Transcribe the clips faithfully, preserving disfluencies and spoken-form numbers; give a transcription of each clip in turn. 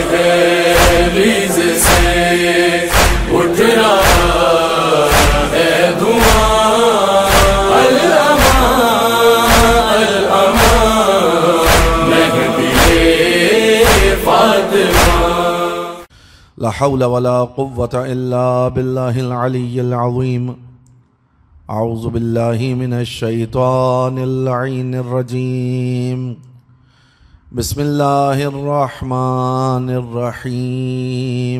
दहलीज से उठ रहा है धुआं, अल-अमान अल-अमान महदी फातिमा। ला हौला वला कुव्वता इल्ला बिल्लाहिल अलिय्यिल अज़ीम। औज़ु बिल्लाहि मिनश शैतानिर लईनिर रजीम। बिस्मिल्लाहिर रहमानिर रहीम।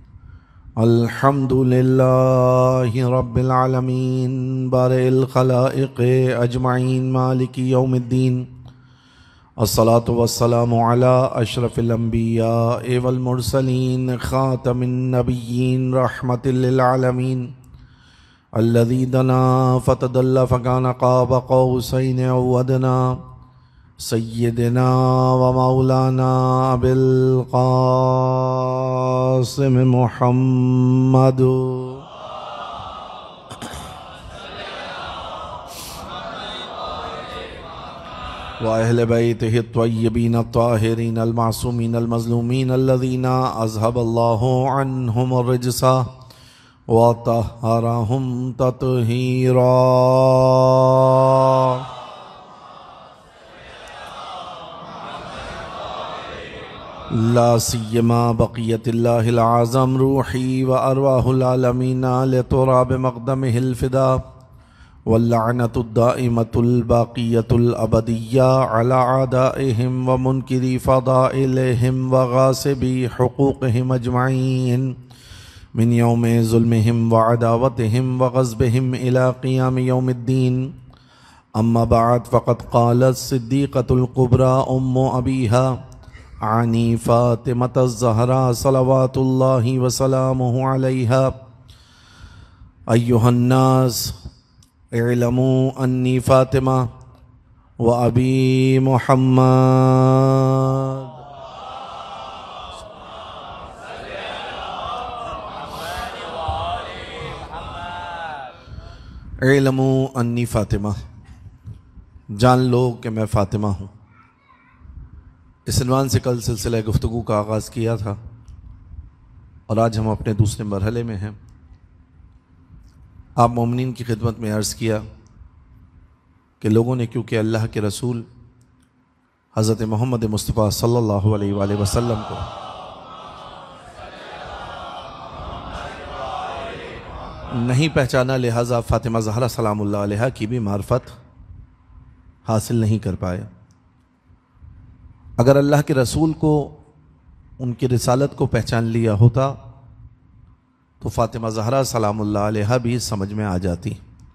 अल्हम्दुलिल्लाहि रब्बिल आलमीन बारिल खलाइक़ अजमाइन मालिकी यौमिद्दीन। अस्सलातु वस्सलामु अला अशरफिल अंबिया वल मुरसलीन खातमिन नबिय्यीन रहमतिल लिल आलमीन। अल्लज़ी दना फतदल्ला फकाना क़ाब क़ौसैन औ अदना। सय्यिदना व मौलाना अबिल क़ासिम मुहम्मद व अहले बैतिहि त्वय्यबीन त्वाहिरीन अल-मासूमीन अल-मज़लूमीन अल्लज़ीना अज़हबल्लाहु अन्हुम अर्रिज्सा व तह्हरहुम तत्हीरा। ला सिय्यमा बक़ियतिल्लाहिल आज़म रूही व अरवाहुल आलमीना लितुराब मक़दमिहिल फ़िदा वल्लअनतु दाइमतुल बाक़ियतुल अबदिय्या अला आदाइहिम व मुनकिरी फ़दाइलिहिम व गासिबी हुक़ूक़िहिम अजमईन मिन यौमि ज़ुल्मिहिम व अदावतिहिम व ग़ज़बिहिम इला क़ियाम यौमिद्दीन। अम्मा बअद फ़क़द क़ालत सिद्दीक़तुल कुब्रा उम्मु अबीहा आनी फ़ातिमतुज़ ज़हरा सलवातुल्लाहि व सलामुहु अलैहा। अय्युहन्नास इअलमू अन्नी फ़ातिमा व अबी मुहम्मद। इअलमू अन्नी फ़ातिमा, जान लो कि मैं फ़ातिमा हूँ। इस इन्वान से कल सिलसिला गुफ्तगू का आगाज़ किया था और आज हम अपने दूसरे मरहले में हैं। आप मोमिनीन की खिदमत में अर्ज़ किया कि लोगों ने क्योंकि अल्लाह के रसूल हज़रत मोहम्मद मुस्तफ़ा सल्लल्लाहु अलैहि वसल्लम को नहीं पहचाना, लिहाजा फ़ातिमा ज़हरा सलामुल्लाह अलैहा की भी मार्फत हासिल नहीं कर पाए। अगर अल्लाह के रसूल को उनकी रिसालत को पहचान लिया होता तो फ़ातिमा ज़हरा सलामुल्लाह अलैहा भी समझ में आ जाती।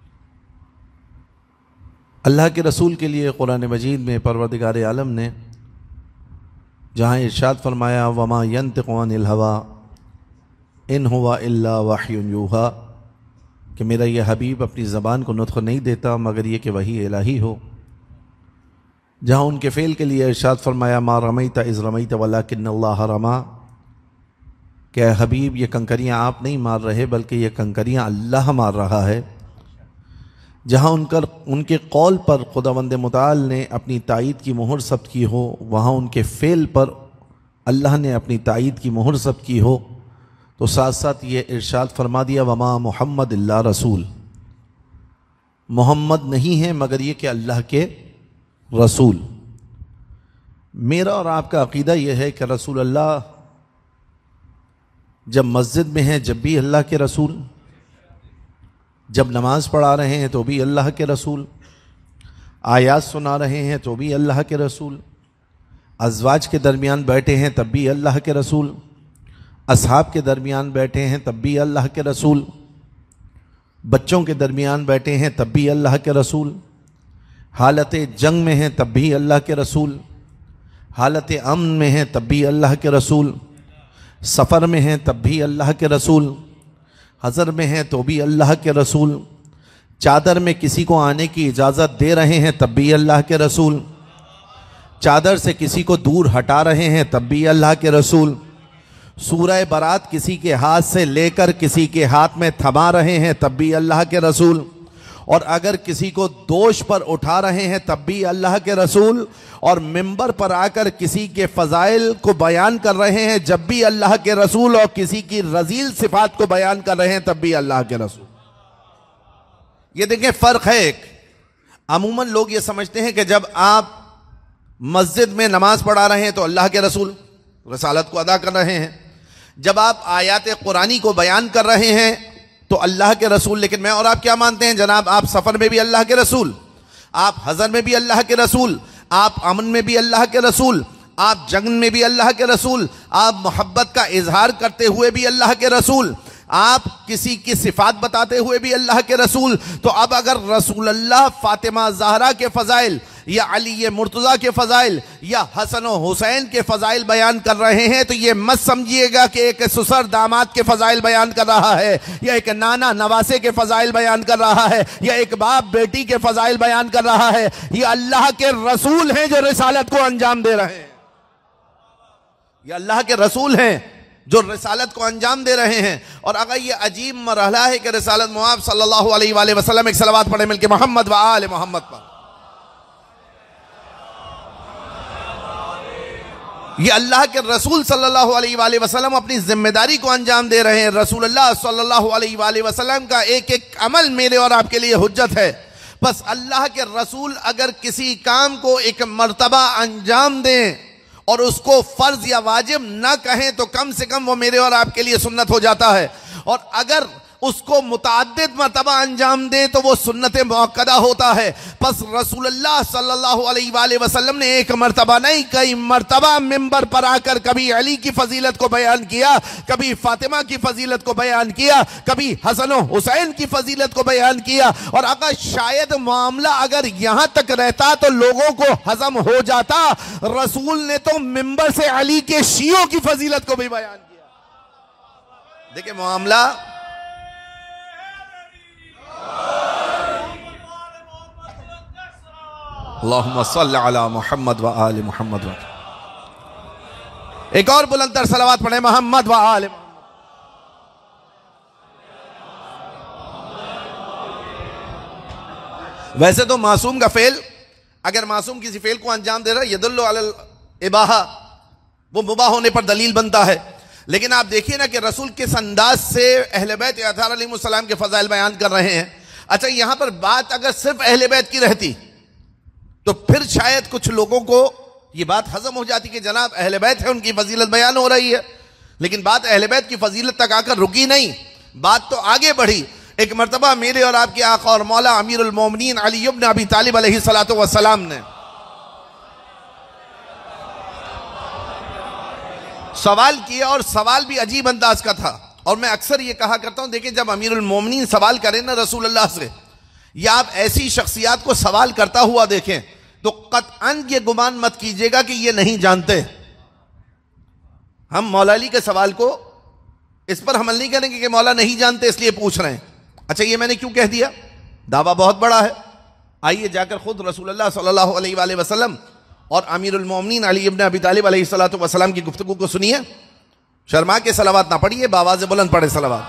अल्लाह के रसूल के लिए कुरान मजीद में परवरदिगार आलम ने जहाँ इरशाद फरमाया वमा यंतिक़ु अनिल हवा इन हुवा इल्ला वह्युन यूहा, कि मेरा ये हबीब अपनी ज़बान को नुत्क़ नहीं देता मगर ये कि वही इलाही हो। जहाँ उनके फ़ेल के लिए इरशाद फरमाया मा रमैता इज़ रमैता वलाकिन्नल्लाह रमा, कि हबीब ये कंकरियाँ आप नहीं मार रहे बल्कि ये कंकरियाँ अल्लाह मार रहा है। जहाँ उनकर उनके कौल पर खुदावंद मुताल ने अपनी तायीद की मोहर सब्त की हो, वहाँ उनके फ़ेल पर अल्लाह ने अपनी तायीद की मोहर सब्त की हो। तो साथ साथ ये इरशाद फरमा दिया वमा मुहम्मद इल्ला रसूल, मोहम्मद नहीं है मगर ये कि अल्लाह के रसूल। मेरा और आपका अक़ीदा यह है कि रसूल अल्लाह जब मस्जिद में हैं जब भी अल्लाह के रसूल, जब नमाज पढ़ा रहे हैं तो भी अल्लाह के रसूल, आयात सुना रहे हैं तो भी अल्लाह के रसूल, अज़वाज के दरमियान बैठे हैं तब भी अल्लाह के रसूल, असहाब के दरमियान बैठे हैं तब भी अल्लाह के रसूल, बच्चों के दरमियान बैठे हैं तब भी अल्लाह के रसूल, हालत जंग में हैं तब भी अल्लाह के रसूल, हालत अमन में हैं तब भी अल्लाह के रसूल, सफ़र में हैं तब भी अल्लाह के रसूल, हज़र में हैं तो भी अल्लाह के रसूल, चादर में किसी को आने की इजाज़त दे रहे हैं तब भी अल्लाह के रसूल, चादर से किसी को दूर हटा रहे हैं तब भी अल्लाह के रसूल, सूरह बरात किसी के हाथ से लेकर किसी के हाथ में थमा रहे हैं तब भी अल्लाह के रसूल, और अगर किसी को दोष पर उठा रहे हैं तब भी अल्लाह के रसूल, और मिंबर पर आकर किसी के फजाइल को बयान कर रहे हैं जब भी अल्लाह के रसूल, और किसी की रजील सिफात को बयान कर रहे हैं तब भी अल्लाह के रसूल। ये देखें फर्क है एक। अमूमन लोग ये समझते हैं कि जब आप मस्जिद में नमाज पढ़ा रहे हैं तो अल्लाह के रसूल रसालत को अदा कर रहे हैं, जब आप आयात कुरानी को बयान कर रहे हैं तो अल्लाह के रसूल। लेकिन मैं और आप क्या मानते हैं जनाब? आप सफर में भी अल्लाह के रसूल, आप हजर में भी अल्लाह के रसूल, आप अमन में भी अल्लाह के रसूल, आप जंग में भी अल्लाह के रसूल, आप मोहब्बत का इजहार करते हुए भी अल्लाह के रसूल, आप किसी की सिफात बताते हुए भी अल्लाह के रसूल। तो अब अगर रसूल अल्लाह फातिमा ज़हरा के फजाइल या अली मुर्तज़ा के फजाइल या हसन और हुसैन के फजाइल बयान कर रहे हैं तो ये मत समझिएगा कि एक ससुर दामाद के फजाइल बयान कर रहा है, या एक नाना नवासे के फजाइल बयान कर रहा है, या एक बाप बेटी के फजाइल बयान कर रहा है। ये अल्लाह के रसूल हैं जो रिसालत को अंजाम दे रहे हैं। ये अल्लाह के रसूल हैं जो रिसालत को अंजाम दे रहे हैं। और अगर ये अजीब मरहला है कि रिसालत मुआब सल्लल्लाहु अलैहि वसल्लम, एक सलावत पढ़े मिलके मोहम्मद व आले मोहम्मद पर। ये अल्लाह के रसूल सल्लल्लाहु अलैहि वसल्लम अपनी जिम्मेदारी को अंजाम दे रहे हैं। रसूल अल्लाह सल्लल्लाहु अलैहि वसल्लम का एक एक अमल मेरे और आपके लिए हुज्जत है। बस अल्लाह के रसूल अगर किसी काम को एक मर्तबा अंजाम दें और उसको फर्ज या वाजिब ना कहें तो कम से कम वो मेरे और आपके लिए सुन्नत हो जाता है, और अगर उसको मुतअद्दिद मर्तबा अंजाम दें तो वो सुन्नत मुअक्कदा होता है। बस रसूलुल्लाह सल्लल्लाहु अलैहि वसल्लम ने एक मर्तबा नहीं कई मर्तबा मिंबर पर आकर कभी अली की फजीलत को बयान किया, कभी फातिमा की फजीलत को बयान किया, कभी हसन हुसैन की फजीलत को बयान किया। और अगर शायद मामला अगर यहां तक रहता तो लोगों को हजम हो जाता, रसूल ने तो मिंबर से अली के शियों की फजीलत को भी बयान किया। देखिए मामला अल्लाहुम्मा सल्लि अला मुहम्मद व आले मुहम्मद। एक और बुलंदतर सलावत पढ़े मोहम्मद व आले मोहम्मद। वैसे तो मासूम का फेल, अगर मासूम किसी फेल को अंजाम दे रहा है यदुल्लु अलल इबाहा, वो मुबाह होने पर दलील बनता है। लेकिन आप देखिए ना कि रसूल किस अंदाज से अहले बैत अताहर अलैहिस्सलाम के फजाइल बयान कर रहे हैं। अच्छा, यहां पर बात अगर सिर्फ अहले बैत की रहती तो फिर शायद कुछ लोगों को यह बात हजम हो जाती कि जनाब अहले बैत है, उनकी फजीलत बयान हो रही है। लेकिन बात अहले बैत की फजीलत तक आकर रुकी नहीं, बात तो आगे बढ़ी। एक मर्तबा मेरे और आपके आका और मौला अमीरुल मोमिनीन अली इब्न अबी तालिब अलैहिस्सलातु वस्सलाम ने सवाल किया, और सवाल भी अजीब अंदाज का था। और मैं अक्सर ये कहा करता हूं, देखिए जब अमीरुल मोमिनीन सवाल करें ना रसूल अल्लाह से, या आप ऐसी शख्सियात को सवाल करता हुआ देखें तो कतअन ये गुमान मत कीजिएगा कि ये नहीं जानते। हम मौला अली के सवाल को इस पर हमल नहीं करेंगे कि मौला नहीं जानते इसलिए पूछ रहे हैं। अच्छा, ये मैंने क्यों कह दिया? दावा बहुत बड़ा है। आइए जाकर खुद रसूलुल्लाह सल्लल्लाहु अलैहि वसल्लम और अमीरुल मोमिनीन अली इब्न अबी तालिब अलैहिस्सलातु वस्सलाम की गुफ्तगू को सुनिए। शर्मा के सलावात ना पढ़िए, बावाज़ बुलंद पढ़े सलावात।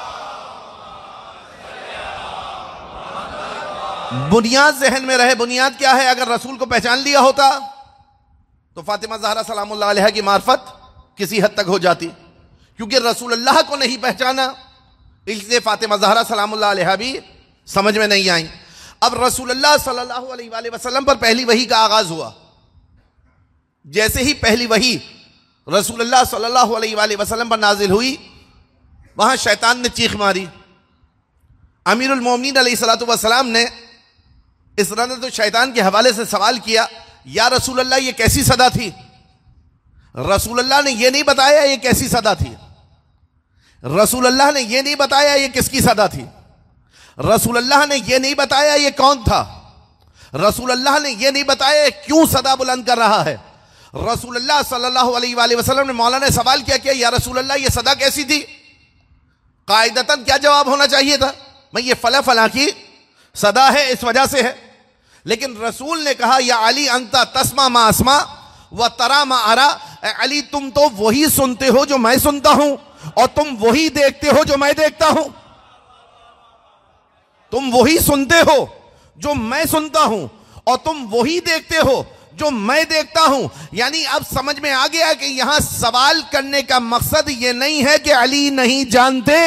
बुनियाद जहन में रहे। बुनियाद क्या है? अगर रसूल को पहचान लिया होता तो फातिमा ज़हरा सलामुल्लाह अलैहा की मार्फत किसी हद तक हो जाती, क्योंकि रसूल अल्लाह को नहीं पहचाना इसलिए फातिमा ज़हरा सलामुल्लाह अलैहा भी समझ में नहीं आई। अब रसूल अल्लाह सल्लल्लाहु अलैहि वसल्लम पर पहली वही का आगाज हुआ। जैसे ही पहली वही रसूल अल्लाह सल्लल्लाहु अलैहि वसल्लम पर नाजिल हुई, वहां शैतान ने चीख मारी। अमीरुल मोमिनीन अलैहिस्सलातु वस्सलाम ने इस रन तो शैतान के हवाले से सवाल किया, या रसूल अल्लाह ये कैसी सदा थी? रसूल अल्लाह ने ये नहीं बताया ये कैसी सदा थी। रसूल अल्लाह ने ये नहीं बताया ये किसकी सदा थी। रसूल अल्लाह ने ये नहीं बताया ये कौन था। रसूल अल्लाह ने ये नहीं बताया क्यों सदा बुलंद कर रहा है। रसूल अल्लाह सल्लल्लाहु अलैहि वसल्लम ने मौला ने सवाल किया कि या रसूल अल्लाह ये सदा कैसी थी? कायदतन क्या जवाब होना चाहिए था? मैं ये फला फला की सदा है इस वजह से है। लेकिन रसूल ने कहा या अली अंता तस्मा मा अस्मा व तरा मा अरा। अली तुम तो वही सुनते हो जो मैं सुनता हूं, और तुम वही देखते हो जो मैं देखता हूं। तुम वही सुनते हो जो मैं सुनता हूं, और तुम वही देखते हो जो मैं देखता हूं। यानी अब समझ में आ गया कि यहां सवाल करने का मकसद यह नहीं है कि अली नहीं जानते।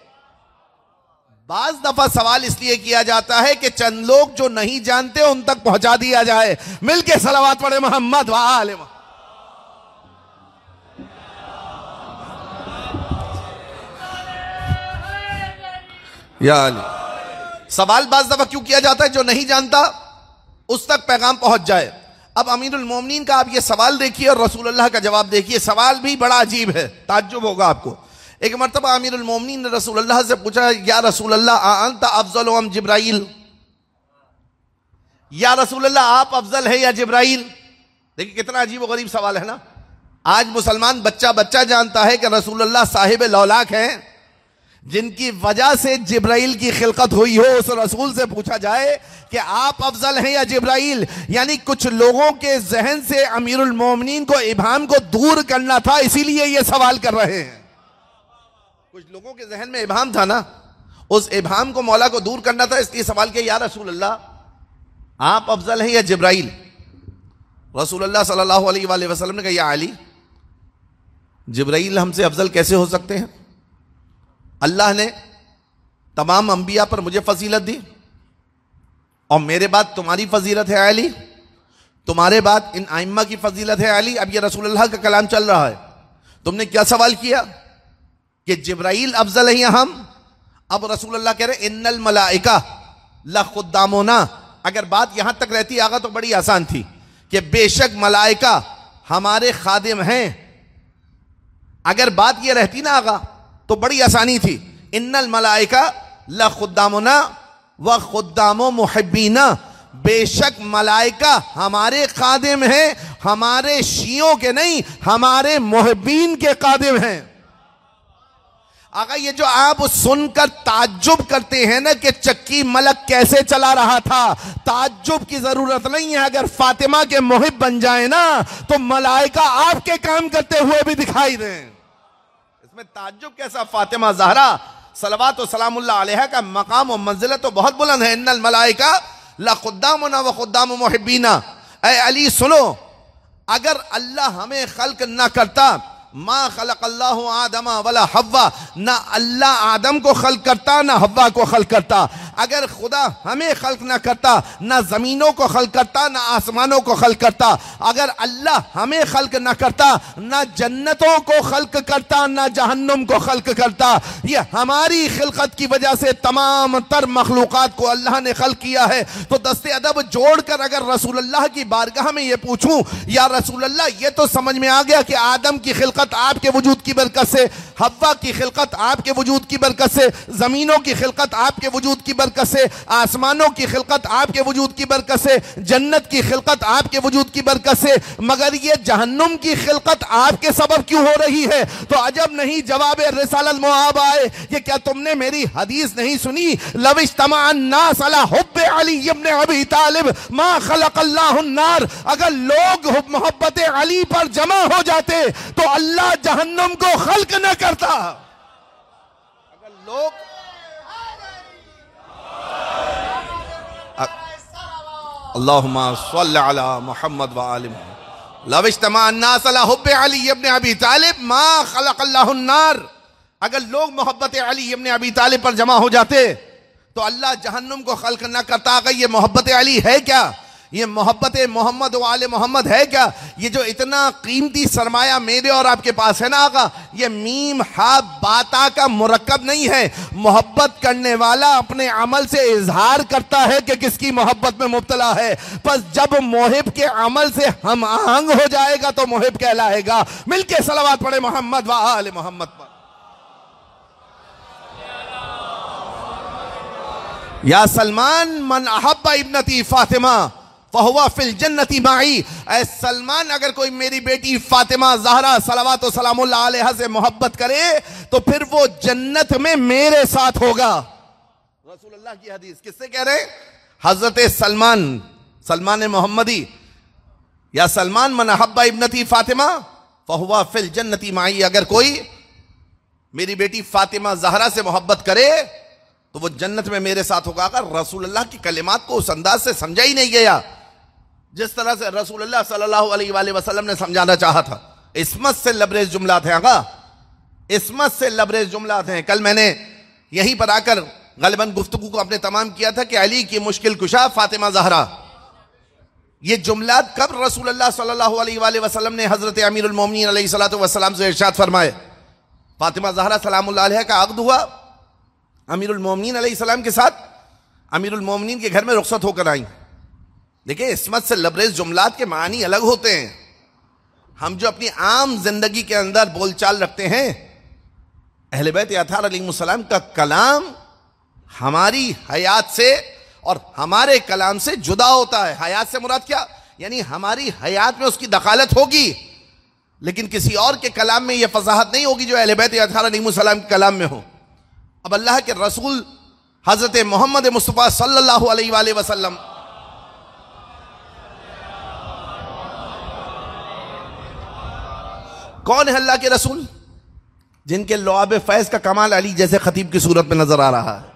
बाज दफा सवाल इसलिए किया जाता है कि चंद लोग जो नहीं जानते उन तक पहुंचा दिया जाए। मिलके सलावत पढ़े मोहम्मद व आले मोहम्मद। या अली। सवाल बाज दफा क्यों किया जाता है? जो नहीं जानता उस तक पैगाम पहुंच जाए। अब अमीरुल मोमिनीन का आप ये सवाल देखिए और रसूल अल्लाह का जवाब देखिए। सवाल भी बड़ा अजीब है, ताज्जुब होगा आपको। एक मर्तबा अमीरुल मोमिनीन ने रसूल अल्लाह से पूछा, या रसूल अल्लाह अंत अफजल अम जिब्राइल, या रसूल अल्लाह आप अफजल है या जिब्राइल। देखिए कितना अजीब व गरीब सवाल है ना। आज मुसलमान बच्चा बच्चा जानता है कि रसूल अल्लाह साहिब लौलाक हैं, जिनकी वजह से जिब्राइल की खिलकत हुई हो। उस रसूल से पूछा जाए कि आप अफजल हैं या जिब्राइल। यानी कुछ लोगों के जहन से अमीरुल मोमिनीन को इबाम को दूर करना था, इसीलिए ये सवाल कर रहे हैं। कुछ लोगों के जहन में इबाम था ना, उस इबाम को मौला को दूर करना था, इसलिए सवाल किया, या रसूल अल्लाह आप अफजल हैं या जिब्राइल। रसूल अल्लाह सल्लल्लाहु अलैहि वसल्लम ने कहा, या अली, जिब्राइल हमसे अफजल कैसे हो सकते हैं? अल्लाह ने तमाम अंबिया पर मुझे फजीलत दी और मेरे बाद तुम्हारी फजीलत है अली, तुम्हारे बाद इन आइम्मा की फजीलत है अली। अब ये रसूल अल्लाह का कलाम चल रहा है, तुमने क्या सवाल किया कि जिब्राइल अफजल है या हम? अब रसूल अल्लाह कह रहे इन्नल मलाइका लखुद्दामुना। अगर बात यहां तक रहती आगा तो बड़ी आसान थी कि बेशक मलाइका हमारे खादिम हैं। अगर बात यह रहती ना आगा तो बड़ी आसानी थी। इन्नल मलाइका लखुद्दामुना व खुद्दामो मुहिब्बीना, बेशक मलाइका हमारे खादिम हैं, हमारे शियों के नहीं, हमारे मुहिब्बीन के खादिम हैं। आगा ये जो आप सुनकर ताज्जुब करते हैं ना कि चक्की मलक कैसे चला रहा था, ताज्जुब की जरूरत नहीं है। अगर फातिमा के मुहिब बन जाए ना तो मलाइका आपके काम करते हुए भी दिखाई दें। इसमें ताज्जुब कैसा? फातिमा ज़हरा सलवात व सलामुल्लाह अलैहा का मकाम और मंजिलत तो बहुत बुलंद है। इन्नल मलाइका लखुद्दामुना व खुद्दामु मुहिब्बीना। ऐ अली सुनो, अगर अल्लाह हमें खल्क ना करता, मा खलक़ल्लाहु आदमा वला हव्वा, ना अल्लाह आदम को खल्क करता ना हव्वा को खल्क करता। अगर खुदा हमें खल्क ना करता, ना जमीनों को खल्क करता ना आसमानों को खल्क करता। अगर अल्लाह हमें खल्क ना करता, ना जन्नतों को खल्क करता ना जहन्नुम को खल्क करता। ये हमारी खिलकत की वजह से तमाम तर मखलूकात को अल्लाह ने खल्क किया है। तो दस्ते अदब जोड़कर अगर रसूल अल्लाह की बारगाह में ये पूछूं, या रसूल अल्लाह ये तो समझ में आ गया कि आदम की खिलकत आपके वजूद की बरकत से, हव्वा की खिलकत आपके वजूद की बरकत से, जमीनों की खिलकत आपके वजूद की बरकत से, आसमानों की खिलकत आपके वजूद की बरकत से, जन्नत की खिलकत आपके वजूद की बरकत से, मगर ये जहन्नुम की खिलकत आपके सबब क्यों हो रही है? तो अजब नहीं जवाब रिसालत मुआब आए। ये क्या तुमने मेरी हदीस नहीं सुनी? लविज्तमा अन्नास अला हुब्बे अली इब्न अबी तालिब मा खलक़ल्लाहु अन्नार। अगर लोग मोहब्बत अली पर जमा हो जाते तो अल्लाह जहन्नुम को खल्क न करता। अगर लोग अल्लाहुम्मा सल्लि अला मुहम्मद व आलि मुहम्मद। लविज्तमा अन्नास अला हुब्बे अली इब्न अबी तालिब मा खलक़ल्लाहु अन्नार। अगर लोग मोहब्बत अली इब्न अबी तालिब पर जमा हो जाते तो अल्लाह जहन्नुम को खल्क न करता। अगर ये मोहब्बत अली है क्या? ये मोहब्बत मोहम्मद व आले मोहम्मद है क्या? ये जो इतना कीमती सरमाया मेरे और आपके पास है ना आका, ये मीम हा बाता का मुरक्कब नहीं है। मोहब्बत करने वाला अपने अमल से इजहार करता है कि किसकी मोहब्बत में मुब्तला है। बस जब मोहिब के अमल से हम आहंग हो जाएगा तो मोहिब कहलाएगा। मिलके सलावत पढ़े मोहम्मद व आले मोहम्मद पर। या सलमान मन अहब्बा इब्नती फातिमा फहुवा फिल जन्नती माई। ऐ सलमान, अगर कोई मेरी बेटी फातिमा ज़हरा सलावत व सलामुल्लाह अलैहा से मोहब्बत करे तो फिर वो जन्नत में मेरे साथ होगा। रसूल अल्लाह की हदीस किससे कह रहे? हजरत सलमान, सलमान मोहम्मदी। या सलमान मन अहब्बा इब्नती फातिमा फहुवा फिल जन्नती माई। अगर कोई मेरी बेटी फातिमा ज़हरा से मोहब्बत करे तो वो जन्नत में मेरे साथ होगा। अगर रसूलुल्लाह की कलिमात को उस अंदाज से समझा ही नहीं गया जिस तरह से रसूलुल्लाह सल्लल्लाहु अलैहि वसल्लम ने समझाना चाहा था। इस्मत से लबरेज जुमलात हैं आका, इस्मत से लबरेज जुमलात हैं। कल मैंने यहीं पर आकर गलबन गुफ्तगू को अपने तमाम किया था कि अली की मुश्किल कुशा फातिमा ज़हरा, ये जुमलात कब रसूलुल्लाह सल्लल्लाहु अलैहि वसल्लम ने हजरत अमीरुल मोमिनीन अलैहिस्सलातु वस्सलाम से इरशाद फरमाए। फातिमा ज़हरा सलामुल्लाह अलैहा का अक़्द हुआ अमीरुल मोमिनीन अलैहिस्सलाम के साथ, अमीरुल मोमिनीन के घर में रुखसत होकर आई। देखिए, इस्मत से लबरेज जुमलात के मानी अलग होते हैं। हम जो अपनी आम जिंदगी के अंदर बोलचाल रखते हैं, अहले बैत अताहर अलैहिस्सलाम का कलाम हमारी हयात से और हमारे कलाम से जुदा होता है। हयात से मुराद क्या? यानी हमारी हयात में उसकी दखालत होगी, लेकिन किसी और के कलाम में यह फसाहत नहीं होगी जो अहले बैत अताहर अलैहिस्सलाम के कलाम में हो। अब अल्लाह के रसूल हजरत मोहम्मद मुस्तफ़ा सल्लल्लाहु अलैहि वसल्लम कौन है? अल्लाह के रसूल जिनके लुआब फैज का कमाल अली जैसे खतीब की सूरत में नजर आ रहा है।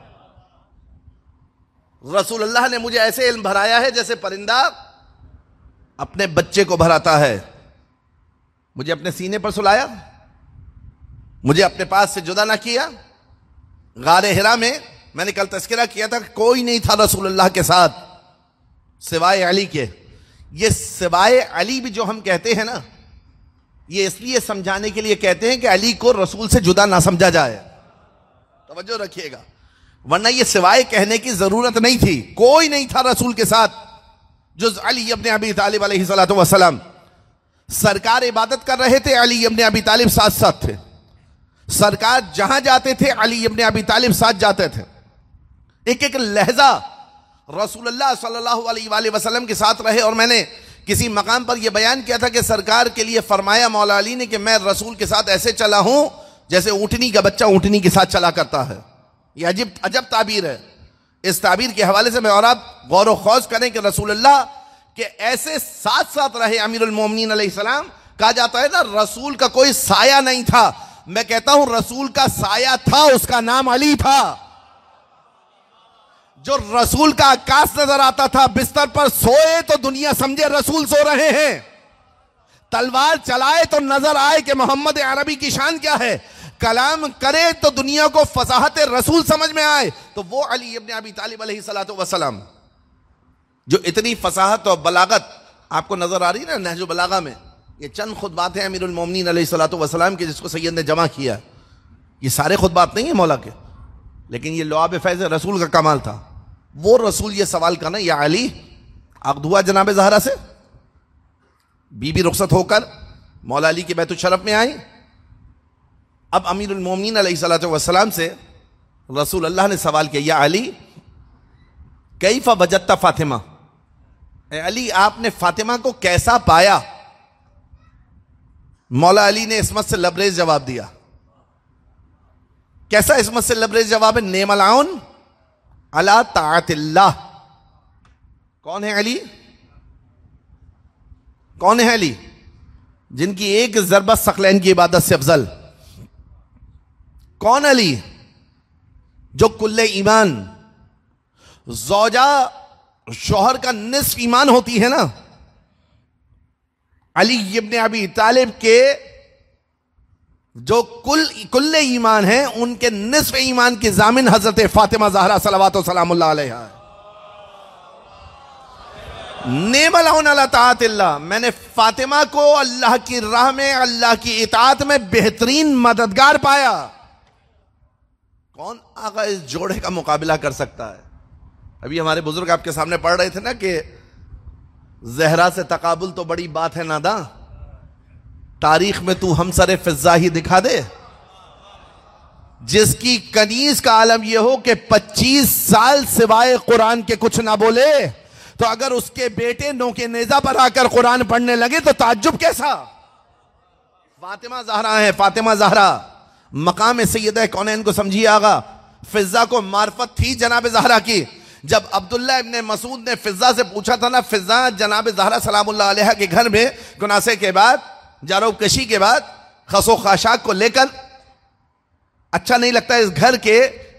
रसूल अल्लाह ने मुझे ऐसे इल्म भराया है जैसे परिंदा अपने बच्चे को भराता है। मुझे अपने सीने पर सुलाया, मुझे अपने पास से जुदा ना किया। गारे हिरा में मैंने कल तस्करा किया था, कोई नहीं था रसूलुल्लाह के साथ सिवाय अली के। ये सिवाय अली भी जो हम कहते हैं ना, ये इसलिए समझाने के लिए कहते हैं कि अली को रसूल से जुदा ना समझा जाए। तवज्जो रखिएगा, वरना ये सिवाय कहने की जरूरत नहीं थी। कोई नहीं था रसूल के साथ जुज़ अली इब्न अबी तालिब अलैहिस्सलातु वस्सलाम। सरकार इबादत कर रहे थे, अली इब्न अबी तालिब साथ साथ थे। सरकार जहां जाते थे, अली इब्न अबी तालिब साथ जाते थे। एक एक लहजा रसूलुल्लाह सल्लल्लाहु अलैहि वसल्लम के साथ रहे। और मैंने किसी मकाम पर यह बयान किया था कि सरकार के लिए फरमाया मौला अली ने कि मैं रसूल के साथ ऐसे चला हूं जैसे ऊँटनी का बच्चा ऊँटनी के साथ चला करता है। यह अजीब अजब ताबीर है। इस ताबीर के हवाले से मैं और आप गौर व खौज करें कि रसूलुल्लाह के ऐसे साथ साथ रहे अमीरुल मोमिनीन अलैहिस्सलाम। कहा जाता है ना, रसूल का कोई साया नहीं था। मैं कहता हूं रसूल का साया था, उसका नाम अली था। जो रसूल का आकाश नजर आता था, बिस्तर पर सोए तो दुनिया समझे रसूल सो रहे हैं, तलवार चलाए तो नजर आए कि मोहम्मद अरबी की शान क्या है, कलाम करे तो दुनिया को फसाहत रसूल समझ में आए, तो वो अली इब्न अबी तालिब अलैहिस्सलातु वस्सलाम। जो इतनी फसाहत और बलागत आपको नजर आ रही है ना नहजुल बलागा में, ये चंद खुतबात हैं अमीरुल मोमिनीन अलैहिस्सलातु वस्सलाम के जिसको सैयद ने जमा किया। ये सारे खुतबात नहीं है मौला के, लेकिन ये लुआब फैज़ रसूल का कमाल था। वो रसूल ये सवाल करना, या अली अक़्द हुआ जनाब ज़हरा से, बीबी रुखसत होकर मौला अली के बैतुल शरफ में आई। अब अमीरुल मोमिनीन अलैहिस्सलातु वस्सलाम से रसूल अल्लाह ने सवाल किया, या अली कैफ़ वजदत फातिमा, ए अली आपने फातिमा को कैसा पाया? मौला अली ने इस्मत से लबरेज जवाब दिया। कैसा इस्मत से लबरेज जवाब है? नेमलाउन अला ताअतिल्लाह। कौन है अली? कौन है अली? जिनकी एक ज़रबत सकलैन की इबादत से अफजल। कौन अली? जो कुल्ले ईमान, ज़ौजा शौहर का निस्फ ईमान होती है ना, अली इब्न अबी तालिब के जो कुल कुल्ले ईमान है, उनके निस्फ ईमान की जामिन हजरत फातिमा ज़हरा सलवातो सलामुल्लाह अलैहा। नेमलाउन अला ताअतिल्लाह, मैंने फातिमा को अल्लाह की राह में, अल्लाह की इताअत में बेहतरीन मददगार पाया। कौन आगा इस जोड़े का मुकाबला कर सकता है? अभी हमारे बुजुर्ग आपके सामने पढ़ रहे थे ना कि ज़हरा से तकाबुल तो बड़ी बात है नादा, तारीख में तू हम सरे फिजा ही दिखा दे। जिसकी कनीज का आलम यह हो कि पच्चीस साल सिवाय कुरान के कुछ ना बोले, तो अगर उसके बेटे नोके नेजा पर आकर कुरान पढ़ने लगे तो ताज्जुब कैसा? फातिमा ज़हरा है, फातिमा ज़हरा मकाम सैयदा कौनैन को समझिए आगा। फिजा को मार्फत थी जनाब ज़हरा की। जब अब्दुल्ला इब्ने मसूद ने फिजा से पूछा था ना, फिजा जनाब ज़हरा सलामुल्लाह अलैहा के घर में कुनासे के बाद, जारोब कशी के बाद, खसो खाशाक को लेकर, अच्छा नहीं लगता इस घर के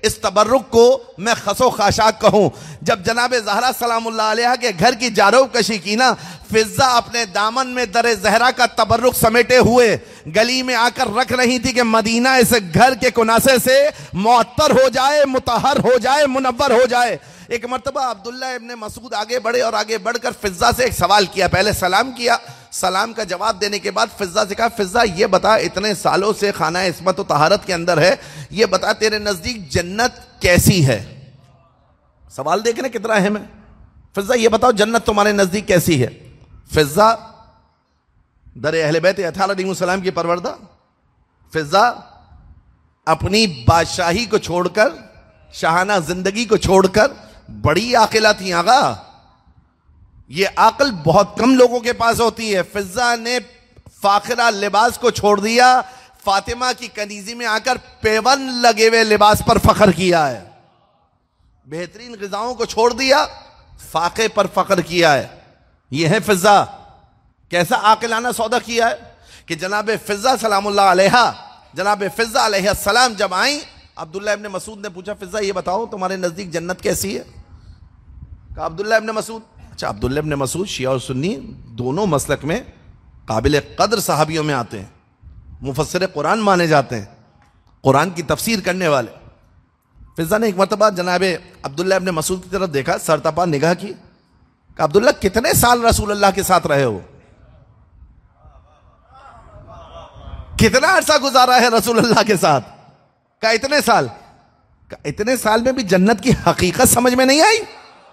इस तबर्रुक को मैं खसो खाशाक कहूं। जब जनाब ज़हरा सलामुल्लाह अलैहा के घर की जारोब कशी की ना, फिजा अपने दामन में दर जहरा का तबर्रुक समेटे हुए गली में आकर रख रही थी कि मदीना इस घर के कुनासे से मुअत्तर हो जाए, मुतहर हो जाए, मुनव्वर हो जाए। एक मर्तबा अब्दुल्ला इब्ने मसूद आगे बढ़े और आगे बढ़कर फिजा से एक सवाल किया। पहले सलाम किया, सलाम का जवाब देने के बाद फिजा से कहा, फिजा ये बता, इतने सालों से खाना इस्मत और तहारत के अंदर है, ये बता तेरे नजदीक जन्नत कैसी है। सवाल देखने कितना अहम है। फिजा ये बताओ जन्नत तुम्हारे नजदीक कैसी है। फिजा दर अहले बैत अठारह अलैहिस्सलाम की परवरदा, फिजा अपनी बादशाही को छोड़कर, शाहाना जिंदगी को छोड़कर बड़ी आकिला थी आगा। ये अक्ल बहुत कम लोगों के पास होती है। फिजा ने फाखिरा लिबास को छोड़ दिया, फातिमा की कनीजी में आकर पेवन लगे हुए लिबास पर फख्र किया है। बेहतरीन ग़िज़ाओं को छोड़ दिया, फाके पर फख्र किया है। यह है फिजा। कैसा आकिलाना सौदा किया है कि जनाब फिजा सलामुल्लाह अलैहा, जनाब फिजा अलैहिस्सलाम जब आई, अब्दुल्ला इब्ने मसूद ने पूछा, फिजा ये बताओ तुम्हारे नजदीक जन्नत कैसी है। कहा अब्दुल्ला इब्ने मसूद। अच्छा, अब्दुल्ला इब्ने मसूद शिया और सुन्नी दोनों मसलक में काबिल कदर सहाबियों में आते हैं, मुफस्सिर कुरान माने जाते हैं, कुरान की तफसीर करने वाले। फिजा ने एक मरतबा जनाब अब्दुल्ला इब्ने मसूद की तरफ देखा, सरतपा निगाह की। कहा अब्दुल्ला कितने साल रसूल अल्लाह के साथ रहे हो, कितना अरसा गुजारा है रसूल अल्लाह के साथ। कहा इतने साल। कहा इतने साल में भी जन्नत की हकीकत समझ में नहीं आई।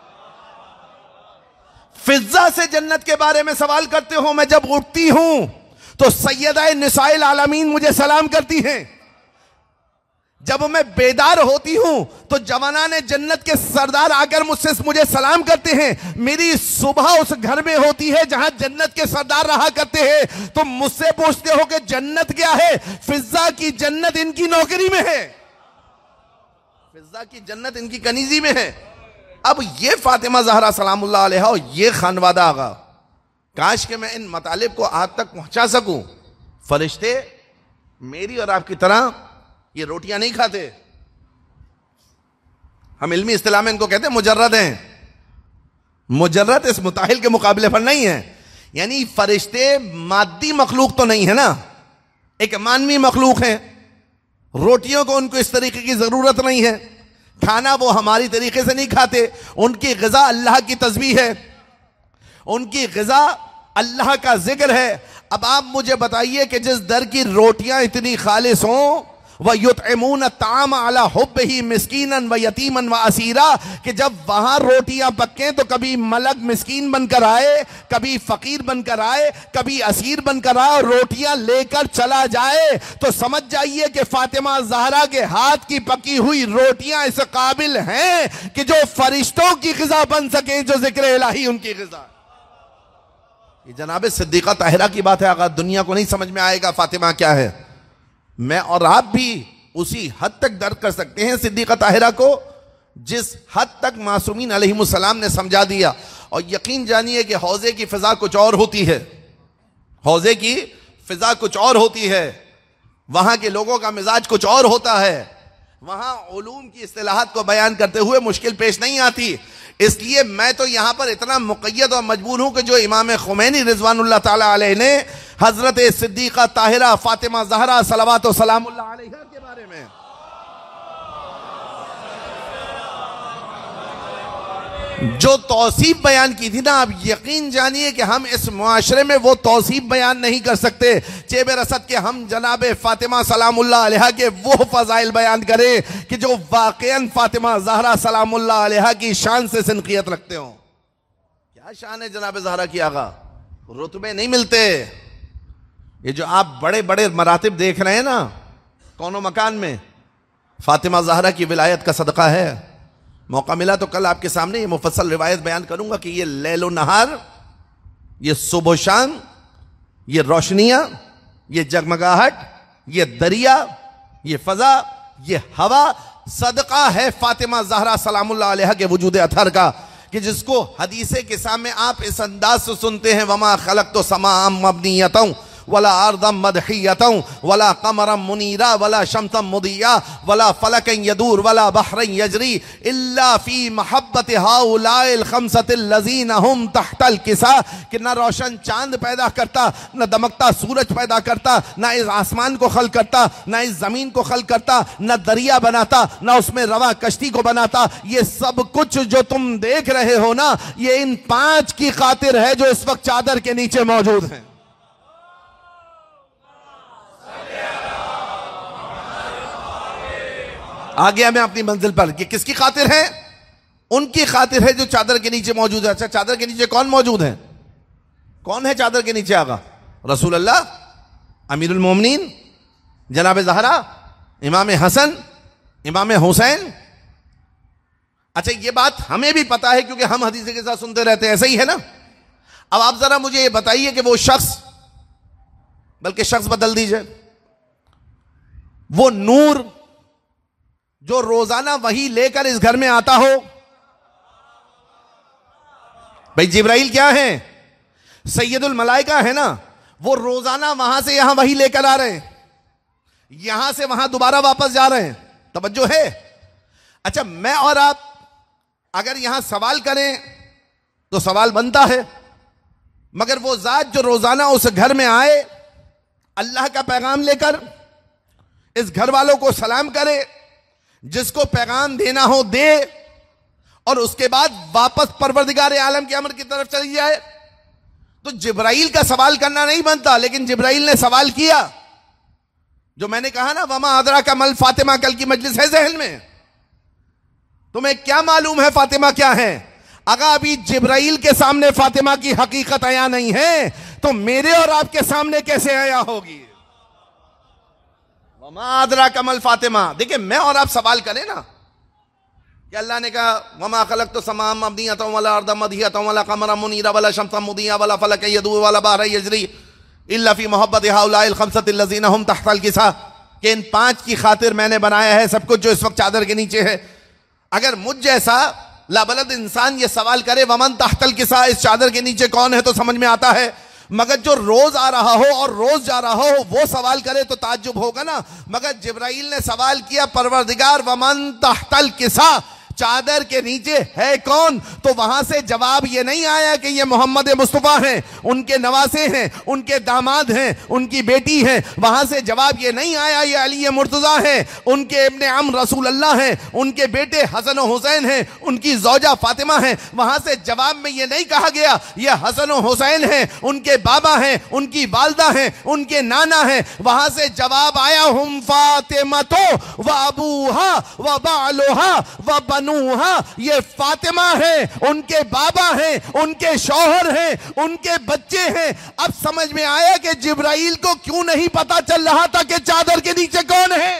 फिजा से जन्नत के बारे में सवाल करते हो। मैं जब उठती हूं तो सैयदा निसाइल आलमीन मुझे सलाम करती हैं। जब मैं बेदार होती हूं तो जवानाने जन्नत के सरदार आकर मुझसे मुझे सलाम करते हैं। मेरी सुबह उस घर में होती है जहां जन्नत के सरदार रहा करते हैं। तो मुझसे पूछते हो कि जन्नत क्या है। फिजा की जन्नत इनकी नौकरी में है, फिजा की जन्नत इनकी कनीजी में है। अब ये फातिमा ज़हरा सलामुल्लाह अलैहा और ये खानवादा आगा, काश के मैं इन मतालिब को आज तक पहुंचा सकूं। फरिश्ते मेरी और आपकी तरह ये रोटियां नहीं खाते। हम इल्मी इस्तिलाह में इनको कहते हैं मुजर्रद हैं। मुजर्रद इस मुताहिल के मुकाबले पर नहीं है। यानी फरिश्ते मादी मखलूक तो नहीं है ना, एक मानवी मखलूक है। रोटियों को उनको इस तरीके की जरूरत नहीं है, खाना वो हमारी तरीके से नहीं खाते। उनकी ग़िज़ा अल्लाह की तस्बीह है, उनकी ग़िज़ा अल्लाह का जिक्र है। अब आप मुझे बताइए कि जिस दर की रोटियां इतनी खालिस हों, व युतइमून ताम अला हुब्बिही मिस्कीनन व यतीमन व असीरा, कि जब वहां रोटियां पकें तो कभी मलक मिस्कीन बनकर आए, कभी फकीर बनकर आए, कभी असीर बनकर आए और रोटियां लेकर चला जाए, तो समझ जाइए कि फातिमा ज़हरा के हाथ की पकी हुई रोटियां इस काबिल हैं कि जो फरिश्तों की ग़िज़ा बन सके, जो जिक्र इलाही उनकी ग़िज़ा। ये जनाब सिद्दीक़ा ताहिरा की बात है। अगर दुनिया को नहीं समझ में आएगा फातिमा क्या है, मैं और आप भी उसी हद तक दर्द कर सकते हैं सिद्दीक़ा ताहिरा को जिस हद तक मासूमीन अलैहिमुस्सलाम ने समझा दिया। और यकीन जानिए कि हौजे की फिजा कुछ और होती है, हौजे की फिजा कुछ और होती है, वहां के लोगों का मिजाज कुछ और होता है। वहां उलूम की इस्तिलाहात को बयान करते हुए मुश्किल पेश नहीं आती। इसलिए मैं तो यहां पर इतना मुक़य्यद और मजबूर हूं कि जो इमाम खुमैनी रिज़वानुल्लाह ताला अलैह ने हजरत सिद्दीक़ा ताहिरा फातिमा ज़हरा सलवात व सलामुल्लाह अलैहा के बारे में जो तौसीफ बयान की थी ना, आप यकीन जानिए कि हम इस मुआशरे में वो तौसीफ बयान नहीं कर सकते चेबे रसद के हम जनाब फातिमा सलामुल्लाह अलैहा के वो फजाइल बयान करें कि जो वाक़ईन फातिमा ज़हरा सलामुल्लाह अलैहा की शान से सिनकियत रखते हो। क्या शान है जनाब ज़हरा की आगा, रुतबे नहीं मिलते। ये जो आप बड़े बड़े मरातिब देख रहे हैं ना कौनो मकान में, फातिमा ज़हरा की विलायत का सदका है। मौका मिला तो कल आपके सामने ये मुफस्सल रिवायत बयान करूंगा कि ये लैलो नहार, ये सुबह शाम, ये रोशनियां, ये जगमगाहट, ये दरिया, ये फजा, ये हवा सदका है फातिमा ज़हरा सलामुल्लाह अलैहा के वजूद अथर का, कि जिसको हदीसे के सामने आप इस अंदाज से सुनते हैं, वमा खलक़्तु समाअम मबनियतन वला अर्दम मदहियतम वला कमरम मुनीरा वला शमसम मुदिया वला फलकन यदूर वला बहरन यजरी इल्ला फी महब्बत हाउलाइल खमसतिल लजीना हुम तहतल किसा, कि न रोशन चांद पैदा करता, न दमकता सूरज पैदा करता, न इस आसमान को खल करता, न इस जमीन को खल करता, न दरिया बनाता, न उसमें रवा कश्ती को बनाता। ये सब कुछ जो तुम देख रहे हो ना, ये इन पांच की खातिर है जो इस वक्त चादर के नीचे मौजूद हैं। आ गया मैं अपनी मंजिल पर। कि किसकी खातिर है? उनकी खातिर है जो चादर के नीचे मौजूद है। अच्छा, चादर के नीचे कौन मौजूद है? कौन है चादर के नीचे? आगा रसूल अल्लाह, अमीरुल मोमिनीन जनाब ज़हरा, इमाम हसन, इमाम हुसैन। अच्छा, ये बात हमें भी पता है क्योंकि हम हदीस के साथ सुनते रहते हैं, ऐसा ही है ना। अब आप जरा मुझे ये बताइए कि वो शख्स, बल्कि शख्स बदल दीजिए, वो नूर जो रोजाना वही लेकर इस घर में आता हो, भाई जिब्राइल क्या है? सैयदुल मलाइका है ना, वो रोजाना वहां से यहां वही लेकर आ रहे हैं, यहां से वहां दोबारा वापस जा रहे हैं। तवज्जो है? अच्छा, मैं और आप अगर यहां सवाल करें तो सवाल बनता है, मगर वो जात जो रोजाना उस घर में आए, अल्लाह का पैगाम लेकर, इस घर वालों को सलाम करे, जिसको पैगाम देना हो दे, और उसके बाद वापस परवरदिगार आलम के अमर की तरफ चली जाए, तो जिब्राइल का सवाल करना नहीं बनता। लेकिन जिब्राइल ने सवाल किया, जो मैंने कहा ना, वमा अदरा का मल फातिमा, कल की मजलिस है जहन में, तुम्हें क्या मालूम है फातिमा क्या है? अगर अभी जिब्राइल के सामने फातिमा की हकीकत आया नहीं है, तो मेरे और आपके सामने कैसे आया होगी? वमा अदरा का मल फातिमा। देखिए, मैं और आप सवाल करें ना कि अल्लाह ने कहा वमा खलक़तु समाअ मबनियतन वला अर्द मदहियतन वला कमरन मुनीरा वला शमसन मुदिया वला फलकन यदूर वला बहरन यजरी इल्ला फी मोहब्बत हाउलाइल खमसतिल लज़ीना हुम तहतल किसा, कि इन पांच की खातिर मैंने बनाया है सब कुछ जो इस वक्त चादर के नीचे है। अगर मुझ जैसा लाबलद इंसान ये सवाल करे वमन तहतल किसा, इस चादर के नीचे कौन है, तो समझ में आता है। मगर जो रोज आ रहा हो और रोज जा रहा हो वो सवाल करे तो ताज्जुब होगा ना। मगर जिब्राइल ने सवाल किया, परवरदिगार वमन तहतल किसा, चादर के नीचे है कौन? तो वहां से जवाब ये नहीं आया कि ये मोहम्मद मुस्तफ़ा हैं, उनके नवासे हैं, उनके दामाद हैं, उनकी बेटी हैं। वहां से जवाब ये नहीं आया ये अली मुर्तज़ा हैं, उनके इब्ने अम रसूल अल्लाह हैं, उनके बेटे हसन और हुसैन हैं, उनकी ज़ौजा फातिमा हैं। वहां से जवाब में ये नहीं कहा गया ये हसन और हुसैन हैं, उनके बाबा हैं, उनकी वालदा हैं, उनके नाना हैं। वहां से जवाब आया हुम फातिमतो व अबूहा व बालुहा व नूहा, ये फातिमा है, उनके बाबा हैं, उनके शौहर हैं, उनके बच्चे हैं। अब समझ में आया कि जिब्राइल को क्यों नहीं पता चल रहा था कि चादर के नीचे कौन है।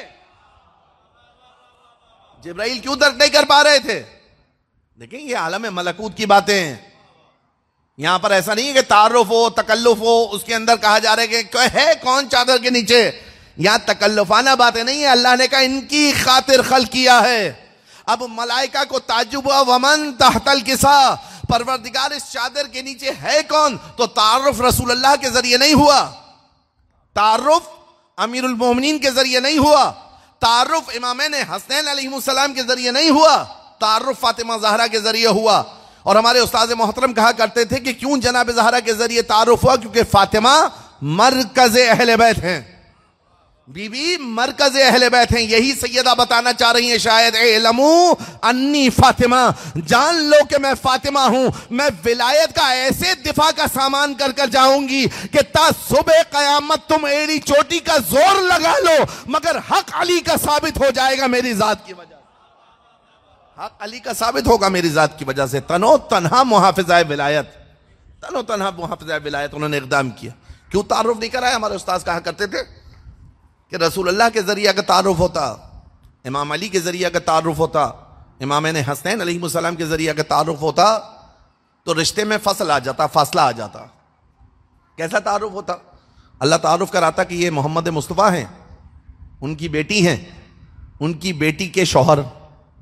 जिब्राइल क्यों दर्द नहीं कर पा रहे थे? देखिए, ये आलम मलकूत की बातें हैं। यहां पर ऐसा नहीं है कि तारुफ हो, तकल्लुफ हो, उसके अंदर कहा जा रहा है कि है कौन चादर के नीचे। यहां तकल्लुफाना बातें नहीं है। अल्लाह ने कहा इनकी खातिर खल किया है। अब मलाइका को ताज्जुब हुआ, वमन तहतल किसा, परवरदिगार इस चादर के नीचे है कौन? तो तारुफ रसूल अल्लाह के जरिए नहीं हुआ, तारुफ अमीरुल मोमिनीन के जरिए नहीं हुआ, तारुफ इमामैन हसनैन अलैहिस्सलाम के जरिए नहीं हुआ, तारुफ फातिमा ज़हरा के जरिए हुआ। और हमारे उस्ताद मोहतरम कहा करते थे कि क्यों जनाब ज़हरा के जरिए तारुफ हुआ? क्योंकि फातिमा मरकज़ अहले बैत हैं, बीबी मरकज़ अहले बैत हैं। यही सैयदा बताना चाह रही हैं शायद, इल्मू अन्नी फातिमा, जान लो कि मैं फातिमा हूं। मैं विलायत का ऐसे दिफा का सामान कर कर जाऊंगी कि ता सुबह कयामत तुम एड़ी चोटी का जोर लगा लो, मगर हक अली का साबित हो जाएगा मेरी जात की वजह से। हक अली का साबित होगा मेरी जात की वजह से। तनो तन्हा मुहाफिज़ाए विलायत, तनो तन्हा मुहाफिज़ाए विलायत उन्होंने इक़दाम किया। क्यों तारुफ नहीं कराया? हमारे उस्ताद कहा करते थे कि रसूल अल्लाह के जरिए अगर तारुफ होता, इमाम अली के जरिए अगर तारुफ होता, इमामैन हसनैन अलैहिस्सलाम के जरिए अगर तारुफ होता, तो रिश्ते में फसल आ जाता, फासला आ जाता। कैसा तारुफ होता? अल्लाह तारुफ कराता कि ये मोहम्मद मुस्तफ़ा हैं, उनकी बेटी हैं, उनकी बेटी के शौहर।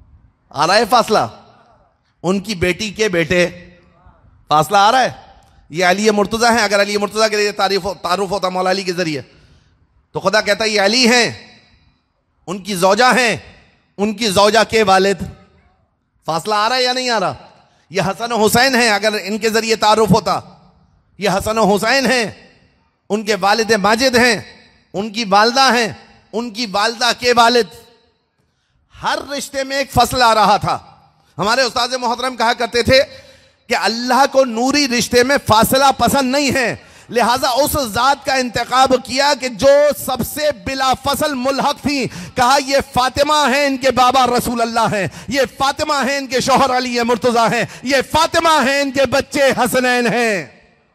आ रहा है फासला? उनकी बेटी के बेटे, फासला आ रहा है। ये अली मुर्तज़ा हैं। अगर अली मुर्तज़ा के लिए तारीफ तारुफ होता मौला अली के जरिए, तो खुदा कहता ये अली हैं, उनकी ज़ौजा हैं, उनकी ज़ौजा के वालिद। फासला आ रहा है या नहीं आ रहा? ये हसन हुसैन हैं, अगर इनके जरिए तारुफ होता, ये हसन हुसैन हैं, उनके वालिद माजिद हैं, उनकी वालदा हैं, उनकी वालदा के वालिद। हर रिश्ते में एक फसल आ रहा था। हमारे उस्ताद मोहतरम कहा करते थे कि अल्लाह को नूरी रिश्ते में फासला पसंद नहीं है, लिहाजा उस जात का इंतखाब किया कि जो सबसे बिला फसल मुल्हक थी। कहा ये फातिमा है, इनके बाबा रसूल अल्लाह हैं, ये फातिमा है, इनके शौहर अली मुर्तज़ा हैं, ये फातिमा है, इनके बच्चे हसनैन हैं।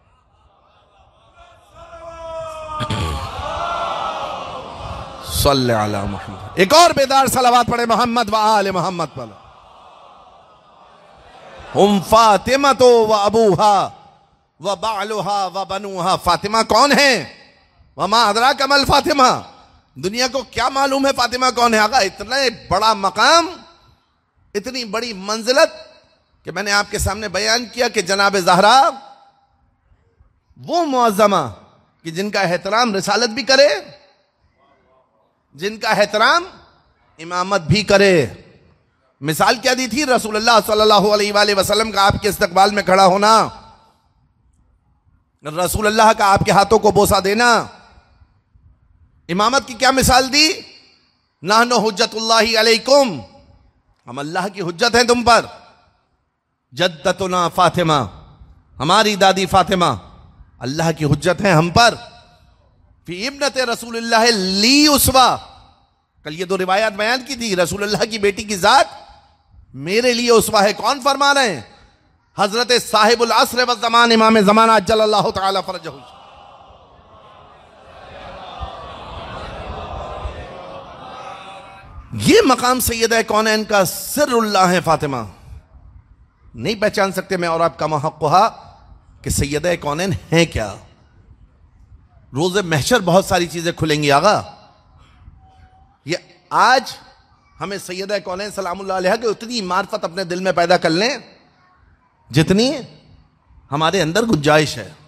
सल्ले अला मुहम्मद। एक और बेदार सलावत पढ़े मोहम्मद व आले मोहम्मद पर। हुम फातिमा तो व अबूहा व बालुहा व बनुहा। फातिमा कौन है? वमा अदरा कमल फातिमा। दुनिया को क्या मालूम है फातिमा कौन है? आगा इतना बड़ा मकाम, इतनी बड़ी मंजिलत कि मैंने आपके सामने बयान किया कि जनाब ज़हरा वो मुअज़्ज़मा कि जिनका एहतराम रिसालत भी करे, जिनका एहतराम इमामत भी करे। मिसाल क्या दी थी? रसूलुल्लाह सल्लल्लाहु अलैहि वसल्लम का आपके इस्तकबाल में खड़ा होना, रसूलुल्लाह का आपके हाथों को बोसा देना। इमामत की क्या मिसाल दी? नहनु हुज्जतुल्लाहि अलैकुम, हम अल्लाह की हुज्जत हैं तुम पर। जद्दतुना फातिमा, हमारी दादी फातिमा अल्लाह की हुज्जत हैं हम पर। फी इब्नते रसूलुल्लाह ली उसवा, कल ये दो रिवायत बयान की थी। रसूलुल्लाह की बेटी की जात मेरे लिए उसवा है। कौन फरमा रहे हैं? हजरत साहिबुल असर व ज़मान, इमाम ज़माना अज्जलल्लाहु तआला फरजहू। ये मकाम सैयदा कौनैन का सिर्रुल्लाह है फातिमा। नहीं पहचान सकते मैं और आपका महक़्क़ा कि सैयदा कौनैन है क्या। रोज़े महशर बहुत सारी चीजें खुलेंगी आगा। ये आज हमें सैयदा कौनैन सलामुल्लाह अलैहा की उतनी मार्फत अपने दिल में पैदा कर लें जितनी हमारे अंदर गुंजाइश है।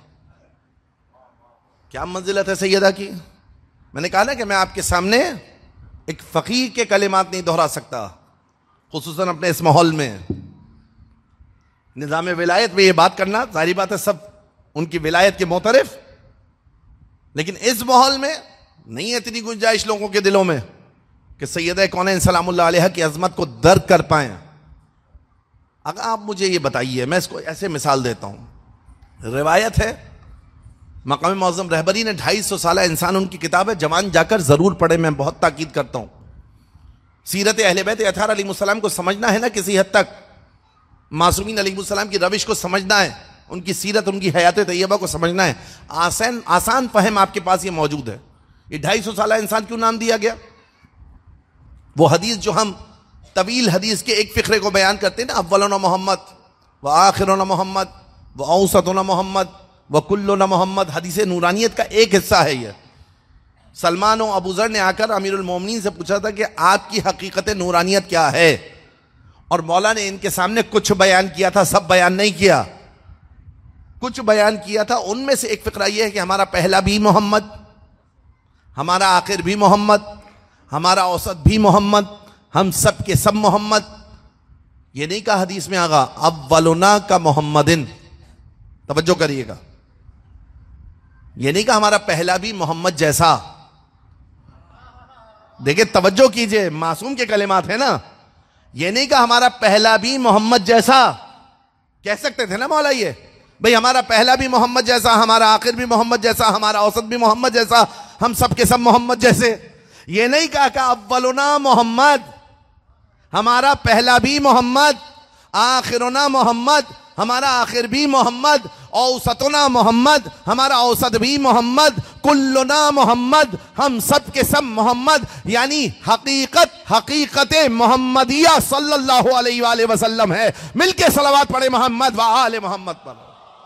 क्या मंजिलत है सैयदा की। मैंने कहा ना कि मैं आपके सामने एक फकीर के कलिमात नहीं दोहरा सकता, खुसूसन अपने इस माहौल में। निज़ाम विलायत में ये बात करना जाहिर बात है, सब उनकी विलायत के मोतरफ, लेकिन इस माहौल में नहीं है इतनी गुंजाइश लोगों के दिलों में कि सैयदा कौनैन सलामुल्लाह अलैहा की अजमत को दर्द कर पाएं। अगर आप मुझे ये बताइए, मैं इसको ऐसे मिसाल देता हूं। रिवायत है मकाम मौज़म रहबरी ने ढाई सौ साल इंसान, उनकी किताब है, जवान जाकर जरूर पढ़े। मैं बहुत ताकीद करता हूं। सीरत अहले बैत अतहार अलैहिस्सलाम को समझना है ना, किसी हद तक मासूमीन अलैहिस्सलाम की रविश को समझना है, उनकी सीरत, उनकी हयात तैयबा को समझना है। आसान आसान फहम आपके पास ये मौजूद है। ये ढाई सौ साल इंसान क्यों नाम दिया गया? वो हदीस जो हम तवील हदीस के एक फिक्रे को बयान करते हैं ना, अव्वलुना मोहम्मद व आखिरुना मोहम्मद व औसतुना मोहम्मद व कुल्लुना मोहम्मद, हदीस नूरानियत का एक हिस्सा है ये। सलमान और अबू ज़र ने आकर अमीरुल मोमिनीन से पूछा था कि आपकी हकीकत नूरानियत क्या है, और मौला ने इनके सामने कुछ बयान किया था, सब बयान नहीं किया, कुछ बयान किया था। उनमें से एक फिक्रा यह है कि हमारा पहला भी मोहम्मद, हमारा आखिर भी मोहम्मद, हमारा औसत भी मोहम्मद, हम सब के सब मोहम्मद। ये नहीं कहा हदीस में आगा अव्वलुना का मोहम्मदिन, तवज्जो करिएगा। ये नहीं कहा हमारा पहला भी मोहम्मद जैसा। देखिए तवज्जो कीजिए, मासूम के कलिमात है ना। ये नहीं कहा हमारा पहला भी मोहम्मद जैसा। कह सकते थे ना मौला ये भाई हमारा पहला भी मोहम्मद जैसा, हमारा आखिर भी मोहम्मद जैसा, हमारा औसत भी मोहम्मद जैसा, हम सब के सब मोहम्मद जैसे। ये नहीं कहा कि अव्वलुना मोहम्मद, हमारा पहला भी मोहम्मद, आखिरुना मोहम्मद, हमारा आखिर भी मोहम्मद, औसतुना मोहम्मद, हमारा औसत भी मोहम्मद, कुल्लुना मोहम्मद, हम सब के सब मोहम्मद। यानी हकीकत हकीकत मोहम्मदिया सल्लल्लाहु अलैहि वसल्लम है। मिलके सलावत पढ़े मोहम्मद व आले मोहम्मद पर।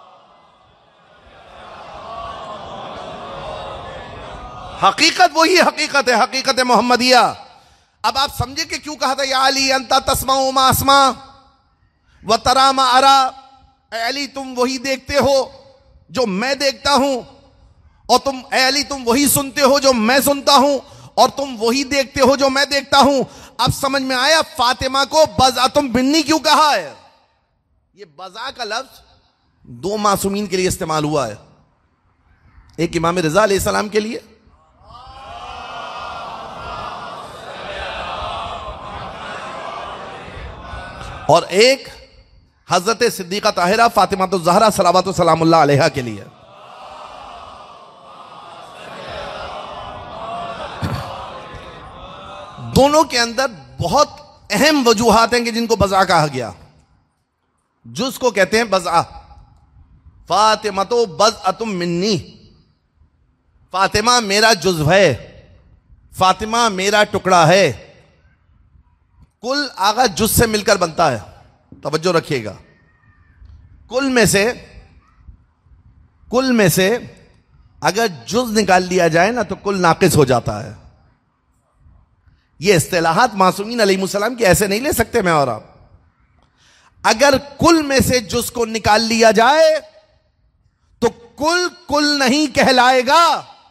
हकीकत वही हकीकत है, हकीकत मोहम्मदिया। अब आप समझे कि क्यों कहा था या अली अंता तस्माउ मा अस्मा व तरा मा अरा। अली तुम वही देखते हो जो मैं देखता हूं, और तुम ए अली तुम वही सुनते हो जो मैं सुनता हूं, और तुम वही देखते हो जो मैं देखता हूं। अब समझ में आया फातिमा को बज़ा तुम बिन्नी क्यों कहा है। ये बज़ा का लफ्ज दो मासूमीन के लिए इस्तेमाल हुआ है, एक इमाम रज़ा अलैहिस्सलाम के लिए और एक हजरत सिद्दीक़ा ताहिरा फातिमा तो ज़हरा सलावतु सलामुल्लाह अलैहा के लिए। दोनों के अंदर बहुत अहम वजूहात हैं कि जिनको बज़ा कहा गया। जुज़ को कहते हैं बज़ा, फातिमा तो बज़अतुम मिन्नी, फातिमा मेरा जुज़ है, फातिमा मेरा टुकड़ा है। कुल आगा जुज़ से मिलकर बनता है, तवज्जो रखिएगा। कुल में से कुल में से अगर जुज़ निकाल लिया जाए ना तो कुल नाकिस हो जाता है। ये इस्तिलाहात मासूमीन अलैहिमुस्सलाम के ऐसे नहीं ले सकते मैं और आप। अगर कुल में से जुज़ को निकाल लिया जाए तो कुल कुल नहीं कहलाएगा।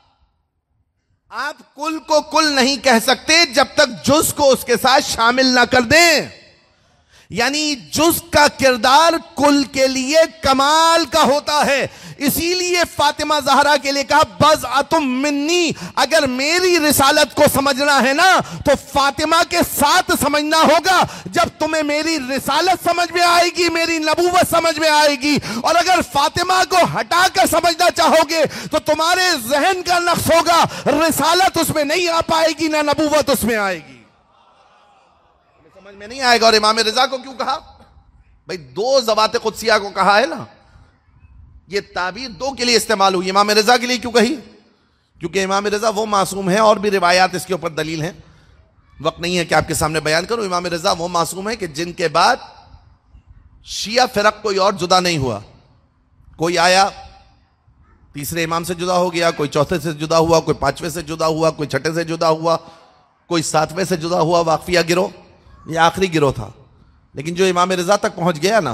आप कुल को कुल नहीं कह सकते जब तक जुज़ को उसके साथ शामिल ना कर दें। यानी जुज़ का किरदार कुल के लिए कमाल का होता है। इसीलिए फातिमा ज़हरा के लिए कहा बज़अतुम मिन्नी। अगर मेरी रिसालत को समझना है ना तो फातिमा के साथ समझना होगा। जब तुम्हें मेरी रिसालत समझ में आएगी, मेरी नबूवत समझ में आएगी। और अगर फातिमा को हटाकर समझना चाहोगे तो तुम्हारे जहन का नक्श होगा, रिसालत उसमें नहीं आ पाएगी ना नबूवत उसमें आएगी, समझ में नहीं आएगा। और इमाम रज़ा को क्यों कहा भाई? दो ज़वात कुदसिया को कहा है ना, ये ताबीर दो के लिए इस्तेमाल हुई। इमाम रज़ा के लिए क्यों कही? क्योंकि इमाम रज़ा वो मासूम है, और भी रिवायात इसके ऊपर दलील हैं, वक्त नहीं है कि आपके सामने बयान करूं। इमाम रज़ा वो मासूम है कि जिनके बाद शिया फिरक कोई और जुदा नहीं हुआ। कोई आया तीसरे इमाम से जुदा हो गया, कोई चौथे से जुदा हुआ, कोई पांचवें से जुदा हुआ, कोई छठे से जुदा हुआ, कोई सातवें से जुदा हुआ। वाक़फिया गिरोह ये आखिरी गिरोह था, लेकिन जो इमाम रज़ा तक पहुंच गया ना,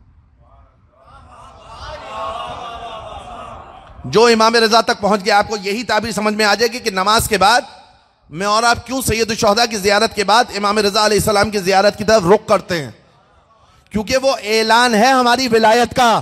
जो इमाम रज़ा तक पहुंच गया, आपको यही ताबीर समझ में आ जाएगी कि नमाज के बाद मैं और आप क्यों सैयदुश शुहदा की ज़ियारत के बाद इमाम रज़ा अलैहिस्सलाम की ज़ियारत की तरफ रुख करते हैं। क्योंकि वो ऐलान है हमारी विलायत का।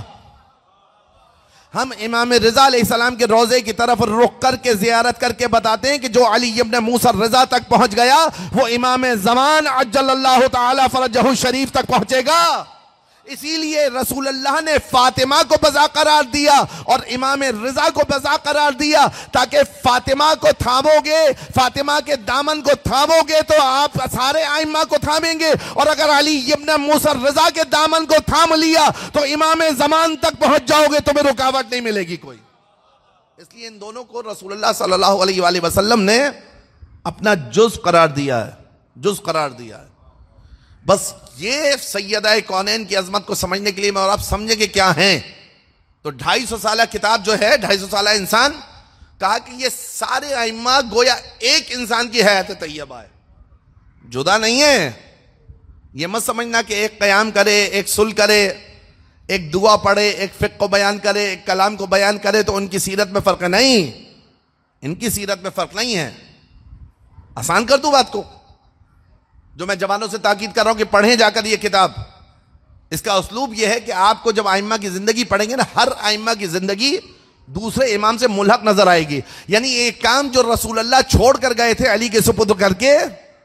हम इमाम रज़ा अलैहिस्सलाम के रोज़े की तरफ रुख करके ज़ियारत करके बताते हैं कि जो अली इब्न मूसा रज़ा तक पहुंच गया वो इमाम ज़मान अज्जलल्लाहु ताला फरजहु शरीफ तक पहुंचेगा। इसीलिए रसूलुल्लाह ने फातिमा को बज़ा करार दिया और इमाम रज़ा को बज़ा करार दिया, ताकि फातिमा को थामोगे, फातिमा के दामन को थामोगे तो आप सारे आइम्मा को थामेंगे। और अगर अली इब्न मूसा रज़ा के दामन को थाम लिया तो इमाम ज़मान तक पहुंच जाओगे, तुम्हें रुकावट नहीं मिलेगी कोई। इसलिए इन दोनों को रसूलुल्लाह सल्लल्लाहु अलैहि वसल्लम ने अपना जुज़ करार दिया है, जुज़ करार दिया है। बस ये सैयदा कौनैन की अजमत को समझने के लिए मैं और आप समझेंगे क्या हैं तो ढाई सौ साल किताब जो है, ढाई सौ साल इंसान, कहा कि ये सारे आइम्मा गोया एक इंसान की हयात तैयबा है, जुदा नहीं है। ये मत समझना कि एक क़याम करे, एक सुल करे, एक दुआ पढ़े, एक फ़िक़्ह को बयान करे, एक कलाम को बयान करे तो उनकी सीरत में फ़र्क नहीं, इनकी सीरत में फ़र्क नहीं है। आसान कर दूं बात को, जो मैं जवानों से ताकीद कर रहा हूं कि पढ़ें जाकर ये किताब। इसका उसलूब यह है कि आपको जब आइम्मा की जिंदगी पढ़ेंगे ना, हर आइम्मा की जिंदगी दूसरे इमाम से मुल्हक नजर आएगी। यानी एक काम जो रसूलुल्लाह छोड़ कर गए थे अली के सुपुर्द करके,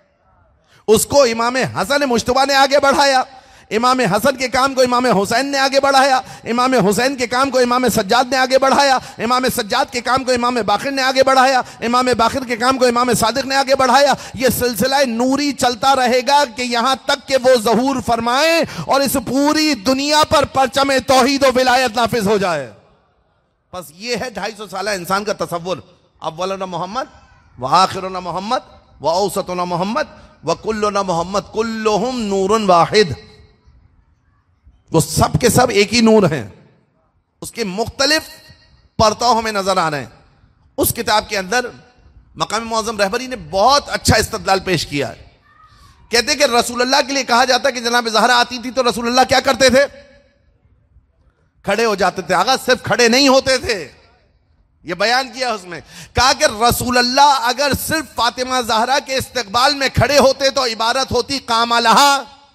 उसको इमाम हसन मुश्तबा ने आगे बढ़ाया, इमाम हसन के काम को इमाम हुसैन ने आगे बढ़ाया, इमाम हुसैन के काम को इमाम सज्जाद ने आगे बढ़ाया, इमाम सज्जाद के काम को इमाम बाकिर ने आगे बढ़ाया, इमाम बाकिर के काम को इमाम सादिक ने आगे बढ़ाया। ये सिलसिला नूरी चलता रहेगा कि यहां तक कि वो ज़हूर फरमाए और इस पूरी दुनिया पर परचम तौहीद और विलायत नाफिज हो जाए। बस ये है ढाई सौ साल इंसान का तसव्वुर। अव्वलुना मोहम्मद व आखिरुना मोहम्मद व औसतुना मोहम्मद व कुल्लुना मोहम्मद कुल्लुहुम नूरुन वाहिद। वो सब के सब एक ही नूर हैं, उसके मुख्तलिफ परताव हमें नजर आ रहे हैं। उस किताब के अंदर मकाम मुअज़्ज़म रहबरी ने बहुत अच्छा इस्तदलाल पेश किया है। कहते कि रसूलुल्लाह के लिए कहा जाता है कि जनाब ज़हरा आती थी तो रसूलुल्लाह क्या करते थे? खड़े हो जाते थे। आगा सिर्फ खड़े नहीं होते थे, ये बयान किया उसमें, कहा कि रसूल अल्लाह अगर सिर्फ फातिमा ज़हरा के इस्तकबाल में खड़े होते तो इबारत होती कामा लहा,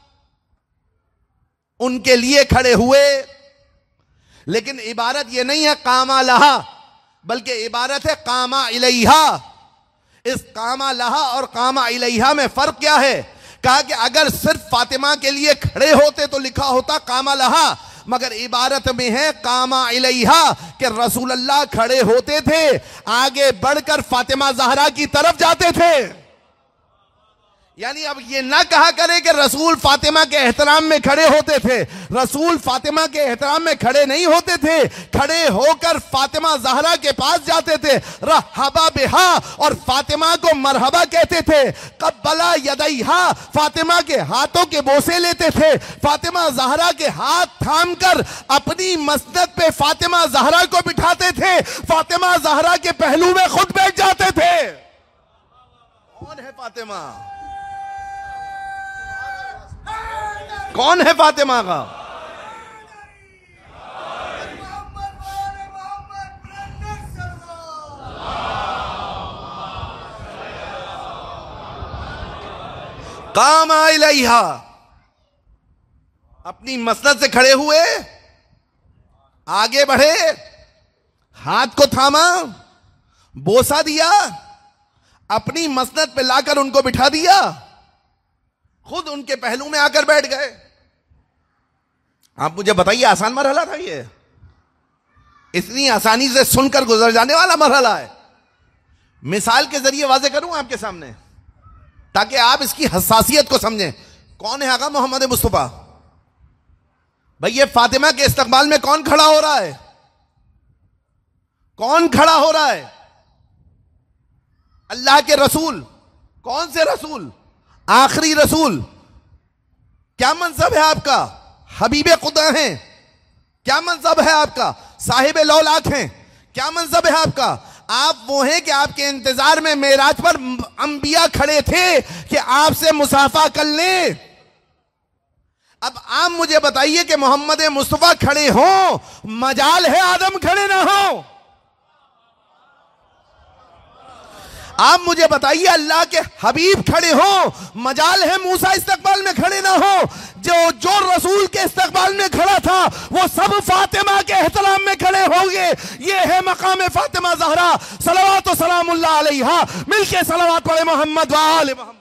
उनके लिए खड़े हुए। लेकिन इबारत यह नहीं है कामा लहा, बल्कि इबारत है कामा इलैहा। इस कामा लहा और कामा इलैहा में फर्क क्या है? कहा कि अगर सिर्फ फातिमा के लिए खड़े होते तो लिखा होता कामा लहा, मगर इबारत में है कामा इलैहा कि रसूल अल्लाह खड़े होते थे, आगे बढ़कर फातिमा ज़हरा की तरफ जाते थे। यानी अब ये ना कहा करे कि रसूल फातिमा के एहतराम में खड़े होते थे। रसूल फातिमा के एहतराम में खड़े नहीं होते थे, खड़े होकर फातिमा ज़हरा के पास जाते थे, रहबा बिहा, और फातिमा को मरहबा कहते थे। कब्बला यदैहा, फातिमा के हाथों के बोसे लेते थे। फातिमा ज़हरा के हाथ थाम कर अपनी मसनद पे फातिमा ज़हरा को बिठाते थे। फातिमा ज़हरा के पहलू में खुद बैठ जाते थे। कौन है फातिमा? कौन है फातिमा का? कामा इलैहा, अपनी मसनद से खड़े हुए, आगे बढ़े, हाथ को थामा, बोसा दिया, अपनी मसनद पे लाकर उनको बिठा दिया, खुद उनके पहलू में आकर बैठ गए। आप मुझे बताइए, आसान मरहला था ये? इतनी आसानी से सुनकर गुजर जाने वाला मरहला है? मिसाल के जरिए वाज़े करूं आपके सामने ताकि आप इसकी हसासियत को समझें। कौन है आका मोहम्मद मुस्तफा? भाई ये फातिमा के इस्तकबाल में कौन खड़ा हो रहा है? कौन खड़ा हो रहा है? अल्लाह के रसूल। कौन से रसूल? आखिरी रसूल। क्या मनसब है आपका? हबीबे खुदा हैं। क्या मनसब है आपका? साहिब लौलाक हैं। क्या मनसब है आपका? आप वो हैं कि आपके इंतजार में मेराज पर अंबिया खड़े थे कि आपसे मुसाफा कर लें। अब आप मुझे बताइए कि मोहम्मद मुस्तफा खड़े हो, मजाल है आदम खड़े ना हो? आप मुझे बताइए अल्लाह के हबीब खड़े हो, मजाल है मूसा इस्तकबाल में खड़े ना हो? जो जो रसूल के इस्तकबाल में खड़ा था वो सब फातिमा के एहतराम में खड़े होंगे। ये है मकाम फातिमा ज़हरा सलवात व सलामुल्लाह अलैहा। मिलके सलावत पढ़े मोहम्मद व आले मोहम्मद।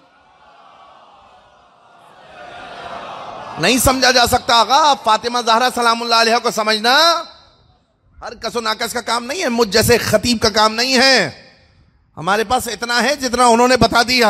नहीं समझा जा सकता आगा, फातिमा ज़हरा सलामुल्लाह अलैहा को समझना हर कसो नाकस का काम नहीं है, मुझ जैसे खतीब का काम नहीं है। हमारे पास इतना है जितना उन्होंने बता दिया,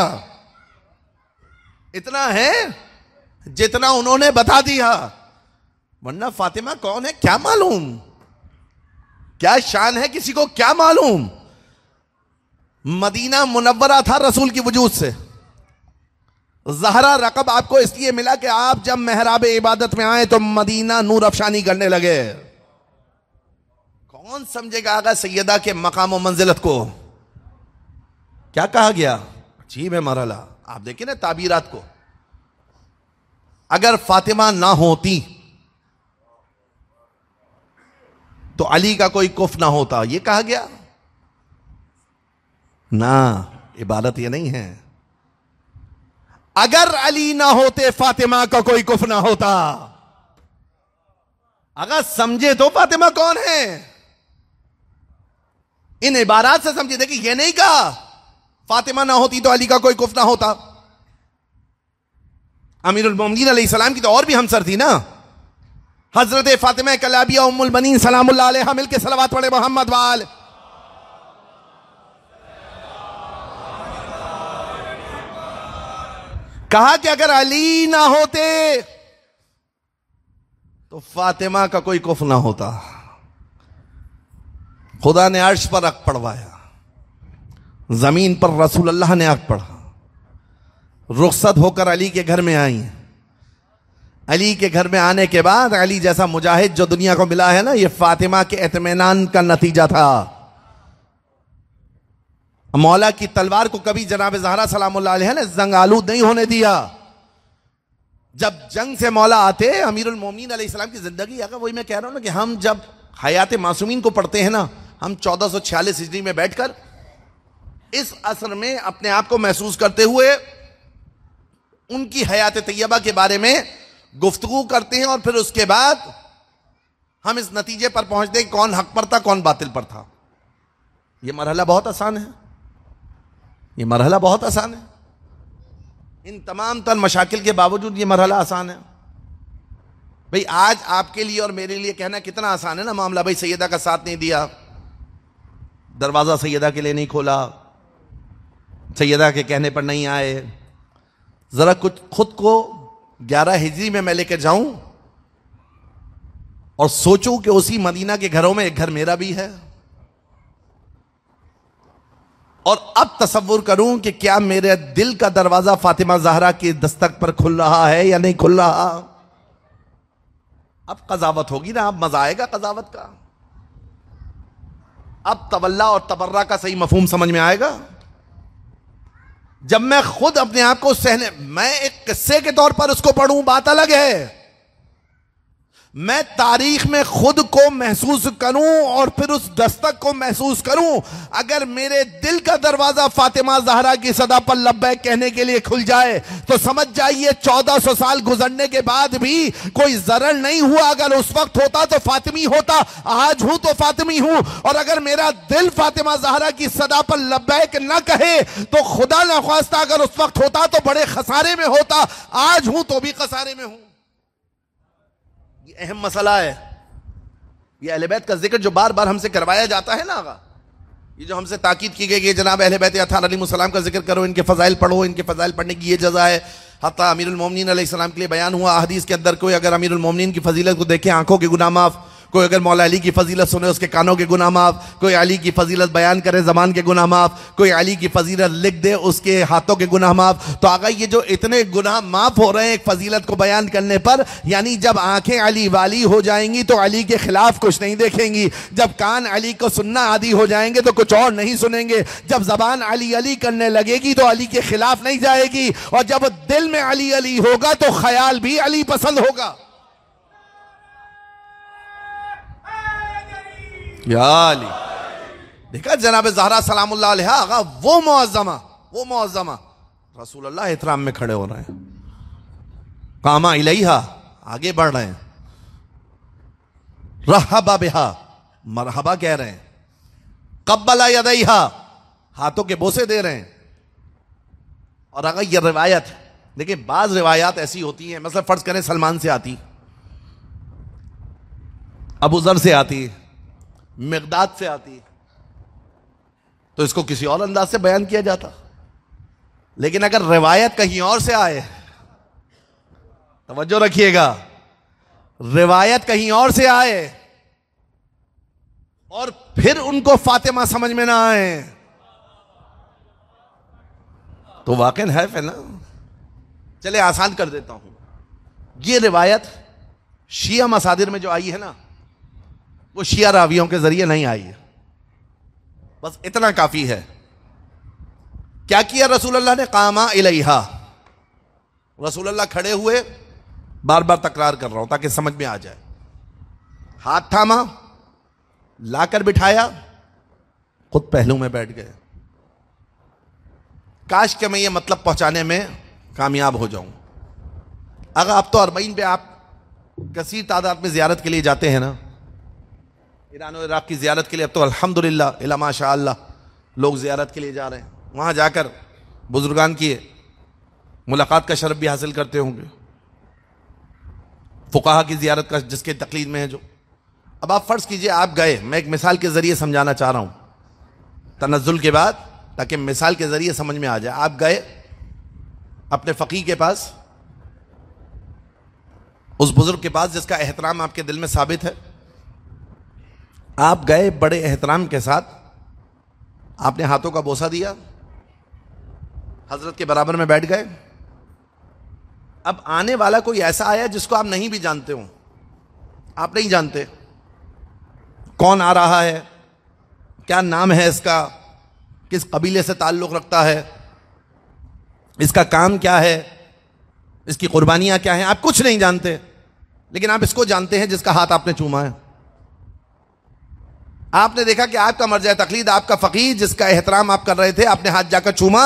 इतना है जितना उन्होंने बता दिया, वरना फातिमा कौन है क्या मालूम, क्या शान है किसी को क्या मालूम। मदीना मुनव्वरा था रसूल की वजूद से। ज़हरा रकब आपको इसलिए मिला कि आप जब मेहराब इबादत में आए तो मदीना नूर अफशानी करने लगे। कौन समझेगा आगा सैयदा के मकाम व मंजिलत को? क्या कहा गया? अजीब है मरहला। आप देखिए ना ताबीरात को। अगर फातिमा ना होती तो अली का कोई कुफ ना होता, ये कहा गया ना। इबादत ये नहीं है। अगर अली ना होते फातिमा का कोई कुफ ना होता। अगर समझे तो फातिमा कौन है, इन इबारात से समझे। देखिए ये नहीं कहा फातिमा ना होती तो अली का कोई कुफ ना होता। अमीरुल मोमिनीन अलैहिस्सलाम की तो और भी हमसर थी ना, हजरत फातिमा कलाबिया उम्मुल बनीन सलामुल्लाह अलैहा। मिलके सलावत पढ़े मोहम्मद वाल। कहा कि अगर अली ना होते तो फातिमा का कोई कुफ ना होता। खुदा ने अर्श पर अक पढ़वाया, जमीन पर रसूल अल्लाह ने अक पढ़ा। रुखसत होकर अली के घर में आई। अली के घर में आने के बाद अली जैसा मुजाहिद जो दुनिया को मिला है ना, ये फातिमा के इत्मीनान का नतीजा था। मौला की तलवार को कभी जनाब ज़हरा सलामुल्लाह अलैहा ने जंग आलूद नहीं होने दिया। जब जंग से मौला आते अमीरुल मोमिनीन अलैहिस्सलाम की जिंदगी, अगर वही मैं कह रहा हूं ना कि हम जब हयात मासूमीन को पढ़ते हैं ना, हम चौदह सौ छियालीस हिजरी में बैठकर इस असर में अपने आप को महसूस करते हुए उनकी हयात तैयबा के बारे में गुफ्तगू करते हैं, और फिर उसके बाद हम इस नतीजे पर पहुंचते हैं कौन हक पर था कौन बातिल पर था। यह मरहला बहुत आसान है, यह मरहला बहुत आसान है। इन तमाम तर मशाकिल के बावजूद यह मरहला आसान है। भाई आज आपके लिए और मेरे लिए कहना कितना आसान है ना मामला, भाई सैयदा का साथ नहीं दिया, दरवाजा सैयदा के लिए नहीं खोला, सैयदा के कहने पर नहीं आए। जरा कुछ खुद को ग्यारह हिजरी में मैं लेकर जाऊं और सोचूं कि उसी मदीना के घरों में एक घर मेरा भी है, और अब तसव्वुर करूं कि क्या मेरे दिल का दरवाजा फातिमा ज़हरा की दस्तक पर खुल रहा है या नहीं खुल रहा। अब कज़ावत होगी ना, अब मजा आएगा कज़ावत का। अब तवल्ला और तबर्रा का सही मफहूम समझ में आएगा। जब मैं खुद अपने आप को सहने, मैं एक किस्से के तौर पर उसको पढ़ूं बात अलग है, मैं तारीख में खुद को महसूस करूं और फिर उस दस्तक को महसूस करूं। अगर मेरे दिल का दरवाजा फातिमा ज़हरा की सदा पर लब्बैक कहने के लिए खुल जाए तो समझ जाइए चौदह सौ साल गुजरने के बाद भी कोई जरर नहीं हुआ। अगर उस वक्त होता तो फातिमी होता, आज हूं तो फातिमी हूं। और अगर मेरा दिल फातिमा ज़हरा की सदा पर लब्बैक न कहे तो खुदा न ख्वास्ता अगर उस वक्त होता तो बड़े खसारे में होता, आज हूं तो भी खसारे में हूं। ये अहम मसला है। ये अहले बैत का जिक्र जो बार बार हमसे करवाया जाता है ना आगा, ये जो हमसे ताकीद की गई कि जनाब अहले बैत अतहार अलैहिस्सलाम का जिक्र करो, इनके फजाइल पढ़ो, इनके फजाइल पढ़ने की ये जजा है। हत्ता अमीरुल मोमिनीन अलैहिस्सलाम के लिए बयान हुआ हदीस के अंदर, कोई अगर अमीरुल मोमिनीन की फजीलत को देखे आंखों के गुनाह माफ, कोई अगर मौला अली की फजीलत सुने उसके कानों के गुनाह माफ, कोई अली की फजीलत बयान करे जबान के गुनाह माफ, कोई अली की फजीलत लिख दे उसके हाथों के गुनाह माफ। तो आगा ये जो इतने गुनाह माफ हो रहे हैं एक फजीलत को बयान करने पर, यानी जब आंखें अली वाली हो जाएंगी तो अली के खिलाफ कुछ नहीं देखेंगी, जब कान अली को सुनना आदि हो जाएंगे तो कुछ और नहीं सुनेंगे, जब जबान अली अली करने लगेगी तो अली के खिलाफ नहीं जाएगी, और जब दिल में अली अली होगा तो ख्याल भी अली पसंद होगा। या अली देखा जनाब ज़हरा सलामुल्लाह अलैहा, आगा वो मुअज़्ज़मा वो मुअज़्ज़मा रसूलुल्लाह एहतराम में खड़े हो रहे हैं, कामा इलैहा आगे बढ़ रहे हैं, रहबा बिहा मरहबा कह रहे हैं, कब्बला यदैहा हाथों के बोसे दे रहे हैं। और अगर ये रिवायत देखिए, बाज रिवायात ऐसी होती हैं, मतलब फर्ज करें सलमान से आती, अबू ज़र से आती, मिक़दाद से आती, तो इसको किसी और अंदाज से बयान किया जाता। लेकिन अगर रिवायत कहीं और से आए, तवज्जो रखिएगा, रिवायत कहीं और से आए और फिर उनको फातिमा समझ में ना आए तो वाकई हैफ है ना। चले आसान कर देता हूं, ये रिवायत शिया मसादिर में जो आई है ना, वो शिया रावियों के जरिए नहीं आई है। बस इतना काफी है। क्या किया रसूलुल्लाह ने? कामा इलैहा, रसूलुल्लाह खड़े हुए, बार बार तकरार कर रहा हूं ताकि समझ में आ जाए, हाथ थामा, लाकर बिठाया, खुद पहलू में बैठ गए। काश के मैं ये मतलब पहुंचाने में कामयाब हो जाऊं। अगर आप तो अरबईन पे आप कसीर तादाद में जियारत के लिए जाते हैं ना, ईरान और इराक की जियारत के लिए, अब तो अल्हम्दुलिल्लाह इला माशाअल्लाह लोग जियारत के लिए जा रहे हैं। वहाँ जाकर बुजुर्गान की मुलाकात का शरफ भी हासिल करते होंगे, फुकाहा की जियारत का जिसके तकलीद में है जो। अब आप फर्ज कीजिए आप गए, मैं एक मिसाल के जरिए समझाना चाह रहा हूँ तनज़्ज़ुल के बाद, ताकि मिसाल के जरिए समझ में आ जाए। आप गए अपने फ़कीह के पास, उस बुजुर्ग के पास जिसका एहतराम आपके दिल में साबित है, आप गए बड़े एहतराम के साथ, आपने हाथों का बोसा दिया, हजरत के बराबर में बैठ गए। अब आने वाला कोई ऐसा आया जिसको आप नहीं भी जानते हो, आप नहीं जानते कौन आ रहा है, क्या नाम है इसका, किस कबीले से ताल्लुक़ रखता है, इसका काम क्या है, इसकी कुर्बानियां क्या हैं, आप कुछ नहीं जानते, लेकिन आप इसको जानते हैं जिसका हाथ आपने चूमा है। आपने देखा कि आपका मर्जा तकलीद, आपका फकीर जिसका एहतराम आप कर रहे थे, आपने हाथ जाकर चूमा,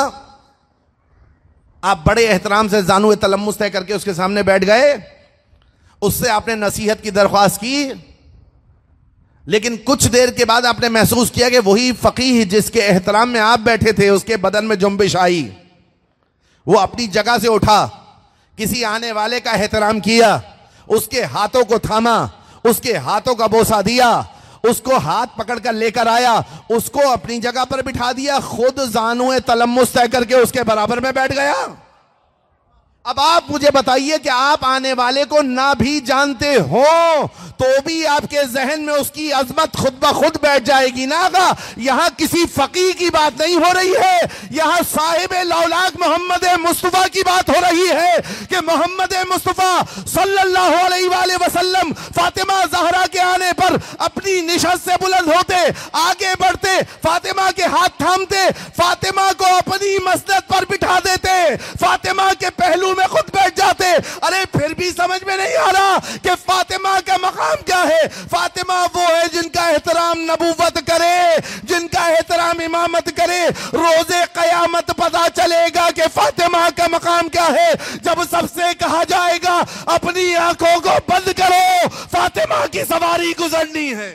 आप बड़े एहतराम से जानू तलम्मुस तय करके उसके सामने बैठ गए, उससे आपने नसीहत की दरख्वास्त की, लेकिन कुछ देर के बाद आपने महसूस किया कि वही फकीह जिसके एहतराम में आप बैठे थे उसके बदन में जुम्बिश आई, वो अपनी जगह से उठा, किसी आने वाले का एहतराम किया, उसके हाथों को थामा, उसके हाथों का बोसा दिया, उसको हाथ पकड़कर लेकर आया, उसको अपनी जगह पर बिठा दिया, खुद जानू तलम्मुस तय करके उसके बराबर में बैठ गया। अब आप मुझे बताइए कि आप आने वाले को ना भी जानते हो तो भी आपके जहन में उसकी अजमत खुद ब खुद बैठ जाएगी ना। आगा यहां किसी फकीह की बात नहीं हो रही है, यहां साहिब लौलाक मोहम्मद मुस्तफा की बात हो रही है कि मोहम्मद मुस्तफा सल्लल्लाहु अलैहि वसल्लम फातिमा ज़हरा के आने पर अपनी निशस्त से बुलंद होते, आगे बढ़ते, फातिमा के हाथ थामते, फातिमा को अपनी मसनद पर बिठा देते, फातिमा के पहलू में खुद बैठ जाते। अरे फिर भी समझ में नहीं आ रहा कि फातिमा का मकाम क्या है। फातिमा वो है जिनका एहतराम नबूवत करे, जिनका एहतराम इमामत करे। रोजे कयामत पता चलेगा कि फातिमा का मकाम क्या है, जब सबसे कहा जाएगा अपनी आंखों को बंद करो, फातिमा की सवारी गुजरनी है।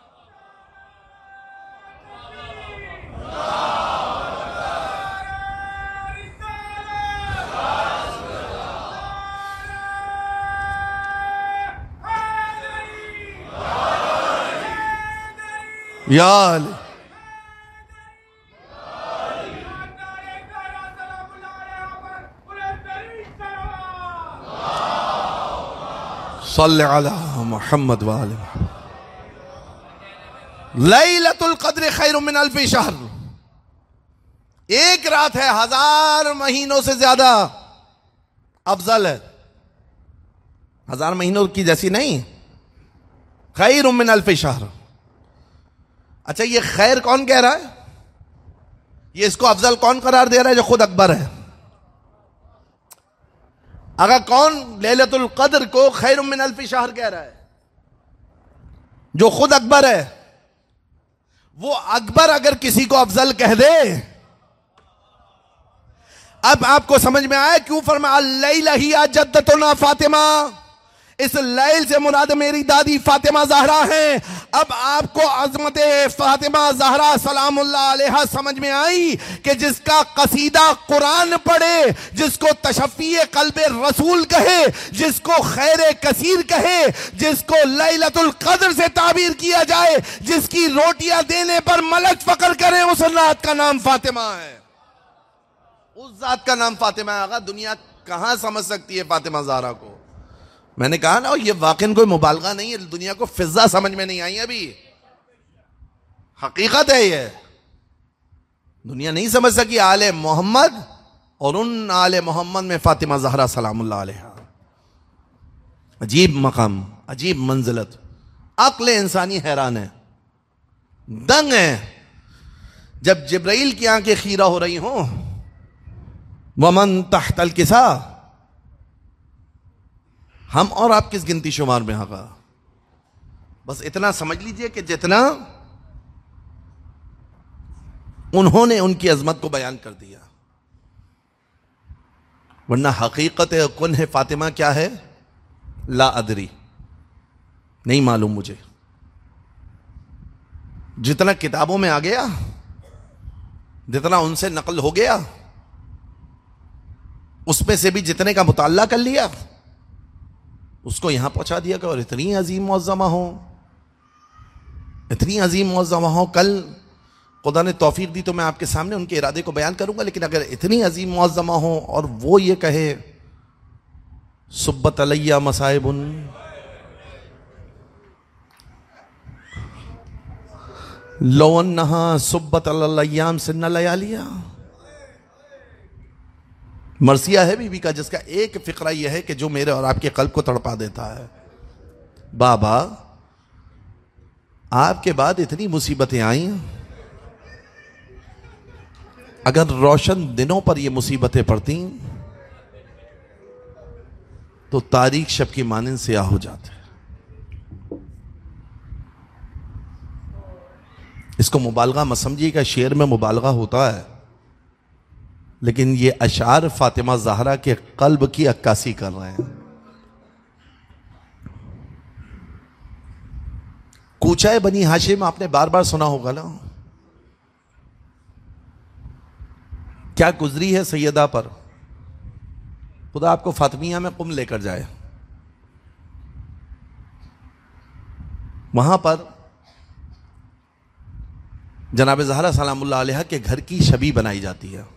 या अली सल्ले अला मुहम्मद व आले मुहम्मद। लैलतुल क़द्र खैरुम मिन अल्फि शहर, एक रात है हजार महीनों से ज्यादा अफजल है। हजार महीनों की जैसी नहीं, खैरुम मिन अल्फि शहर। अच्छा ये खैर कौन कह रहा है, ये इसको अफजल कौन करार दे रहा है? जो खुद अकबर है। अगर कौन लैलतुल क़द्र को खैरुम मिन अल्फि शहर कह रहा है? जो खुद अकबर है। वो अकबर अगर किसी को अफजल कह दे, अब आपको समझ में आया क्यों फरमाया लैला ही जद्दतुना फातिमा। इस लैल से मुराद मेरी दादी फातिमा ज़हरा है। अब आपको अज़मत फातिमा ज़हरा सलामुल्लाह अलैहा समझ में आई कि जिसका कसीदा कुरान पढ़े, जिसको तशफ़ी क़ल्ब रसूल कहे, जिसको खैर कसीर कहे, जिसको लैलतुल क़द्र से ताबीर किया जाए, जिसकी रोटियां देने पर मलक फक्र करें, उस रात का नाम फातिमा है। उस जात का नाम फातिमा है। आगा दुनिया कहां समझ सकती है फातिमा ज़हरा को? मैंने कहा ना ये वाकई कोई मुबालगा नहीं है, दुनिया को फिजा समझ में नहीं आई अभी, हकीकत है ये। दुनिया नहीं समझ सकी आले मोहम्मद और उन आले मोहम्मद में फातिमा ज़हरा सलामुल्लाह अलैहा। अजीब मकाम, अजीब मंजिलत। अक्ल इंसानी हैरान है, दंग है। जब जिब्राइल की आंखें खीरा हो रही हों, वमन तहतल किसा, हम और आप किस गिनती शुमार में होगा? बस इतना समझ लीजिए कि जितना उन्होंने उनकी अजमत को बयान कर दिया, वरना हकीकत कुन है फातिमा क्या है ला अदरी, नहीं मालूम मुझे। जितना किताबों में आ गया, जितना उनसे नकल हो गया, उसमें से भी जितने का मुताल्ला कर लिया, उसको यहां पहुंचा दिया कि और इतनी अजीम मुअज़्ज़मा हो, इतनी अजीम मुअज़्ज़मा हो। कल खुदा ने तौफीक दी तो मैं आपके सामने उनके इरादे को बयान करूंगा, लेकिन अगर इतनी अजीम मुअज़्ज़मा हो और वो ये कहे सुब्बत अलैया मसाइबुन, लौन नहा सुब्बत अलैयाम से न लयालिया। मरसिया है बीबी का, जिसका एक फिक्रा यह है कि जो मेरे और आपके कल्ब को तड़पा देता है। बाबा आपके बाद इतनी मुसीबतें आई, अगर रोशन दिनों पर ये मुसीबतें पड़ती तो तारीख शब की मानंद स्याह हो जाते हैं। इसको मुबालगा मत समझिएगा, शेर में मुबालगा होता है, लेकिन ये अशार फातिमा ज़हरा के कल्ब की अक्कासी कर रहे हैं। कूचा बनी हाशिम आपने बार बार सुना होगा ना, क्या गुजरी है सैयदा पर, खुदा आपको फातिमिया में कुम लेकर जाए। वहां पर जनाब ज़हरा सलामुल्लाह अलैहा के घर की छवि बनाई जाती है,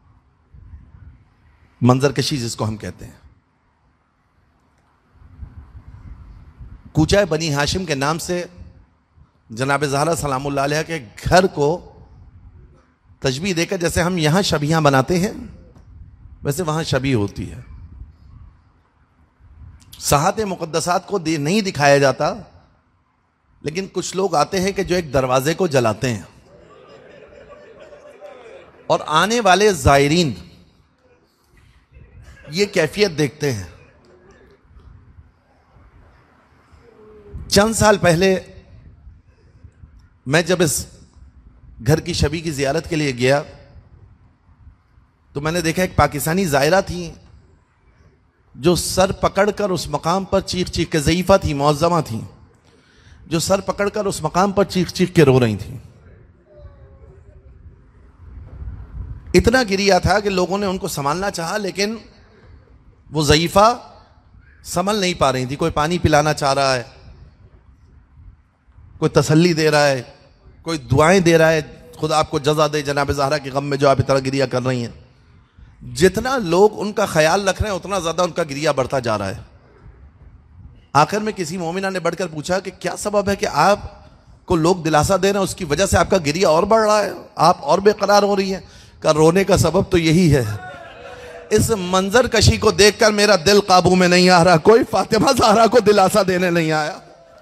मंजर कशी जिसको हम कहते हैं। कूचा बनी हाशिम के नाम से जनाब ज़हरा सलामुल्लाह अलैहा के घर को तशबीह देकर, जैसे हम यहां छवियां बनाते हैं वैसे वहां छवि होती है। सहाते मुकद्दसात को दे नहीं दिखाया जाता, लेकिन कुछ लोग आते हैं कि जो एक दरवाजे को जलाते हैं और आने वाले ज़ायरीन ये कैफियत देखते हैं। चंद साल पहले मैं जब इस घर की छवि की जियारत के लिए गया तो मैंने देखा एक पाकिस्तानी ज़ायरा थी जो सर पकड़कर उस मकाम पर चीख चीख के, ज़ईफ़ा थी, मुअज़्ज़मा थी, जो सर पकड़कर उस मकाम पर चीख चीख के रो रही थी। इतना गिरिया था कि लोगों ने उनको संभालना चाहा, लेकिन वो ज़ईफ़ा संभल नहीं पा रही थी। कोई पानी पिलाना चाह रहा है, कोई तसल्ली दे रहा है, कोई दुआएं दे रहा है, खुदा आपको जज़ा दे जनाब ज़हरा के गम में जो आप इतना गिरिया कर रही हैं। जितना लोग उनका ख्याल रख रहे हैं उतना ज़्यादा उनका गिरिया बढ़ता जा रहा है। आखिर में किसी मोमिना ने बढ़कर पूछा कि क्या सबब है कि आपको लोग दिलासा दे रहे हैं, उसकी वजह से आपका गिरिया और बढ़ रहा है, आप और बेकरार हो रही हैं? का रोने का सबब तो यही है, इस मंजर कशी को देखकर मेरा दिल काबू में नहीं आ रहा। कोई फातिमा ज़हरा को दिलासा देने नहीं आया।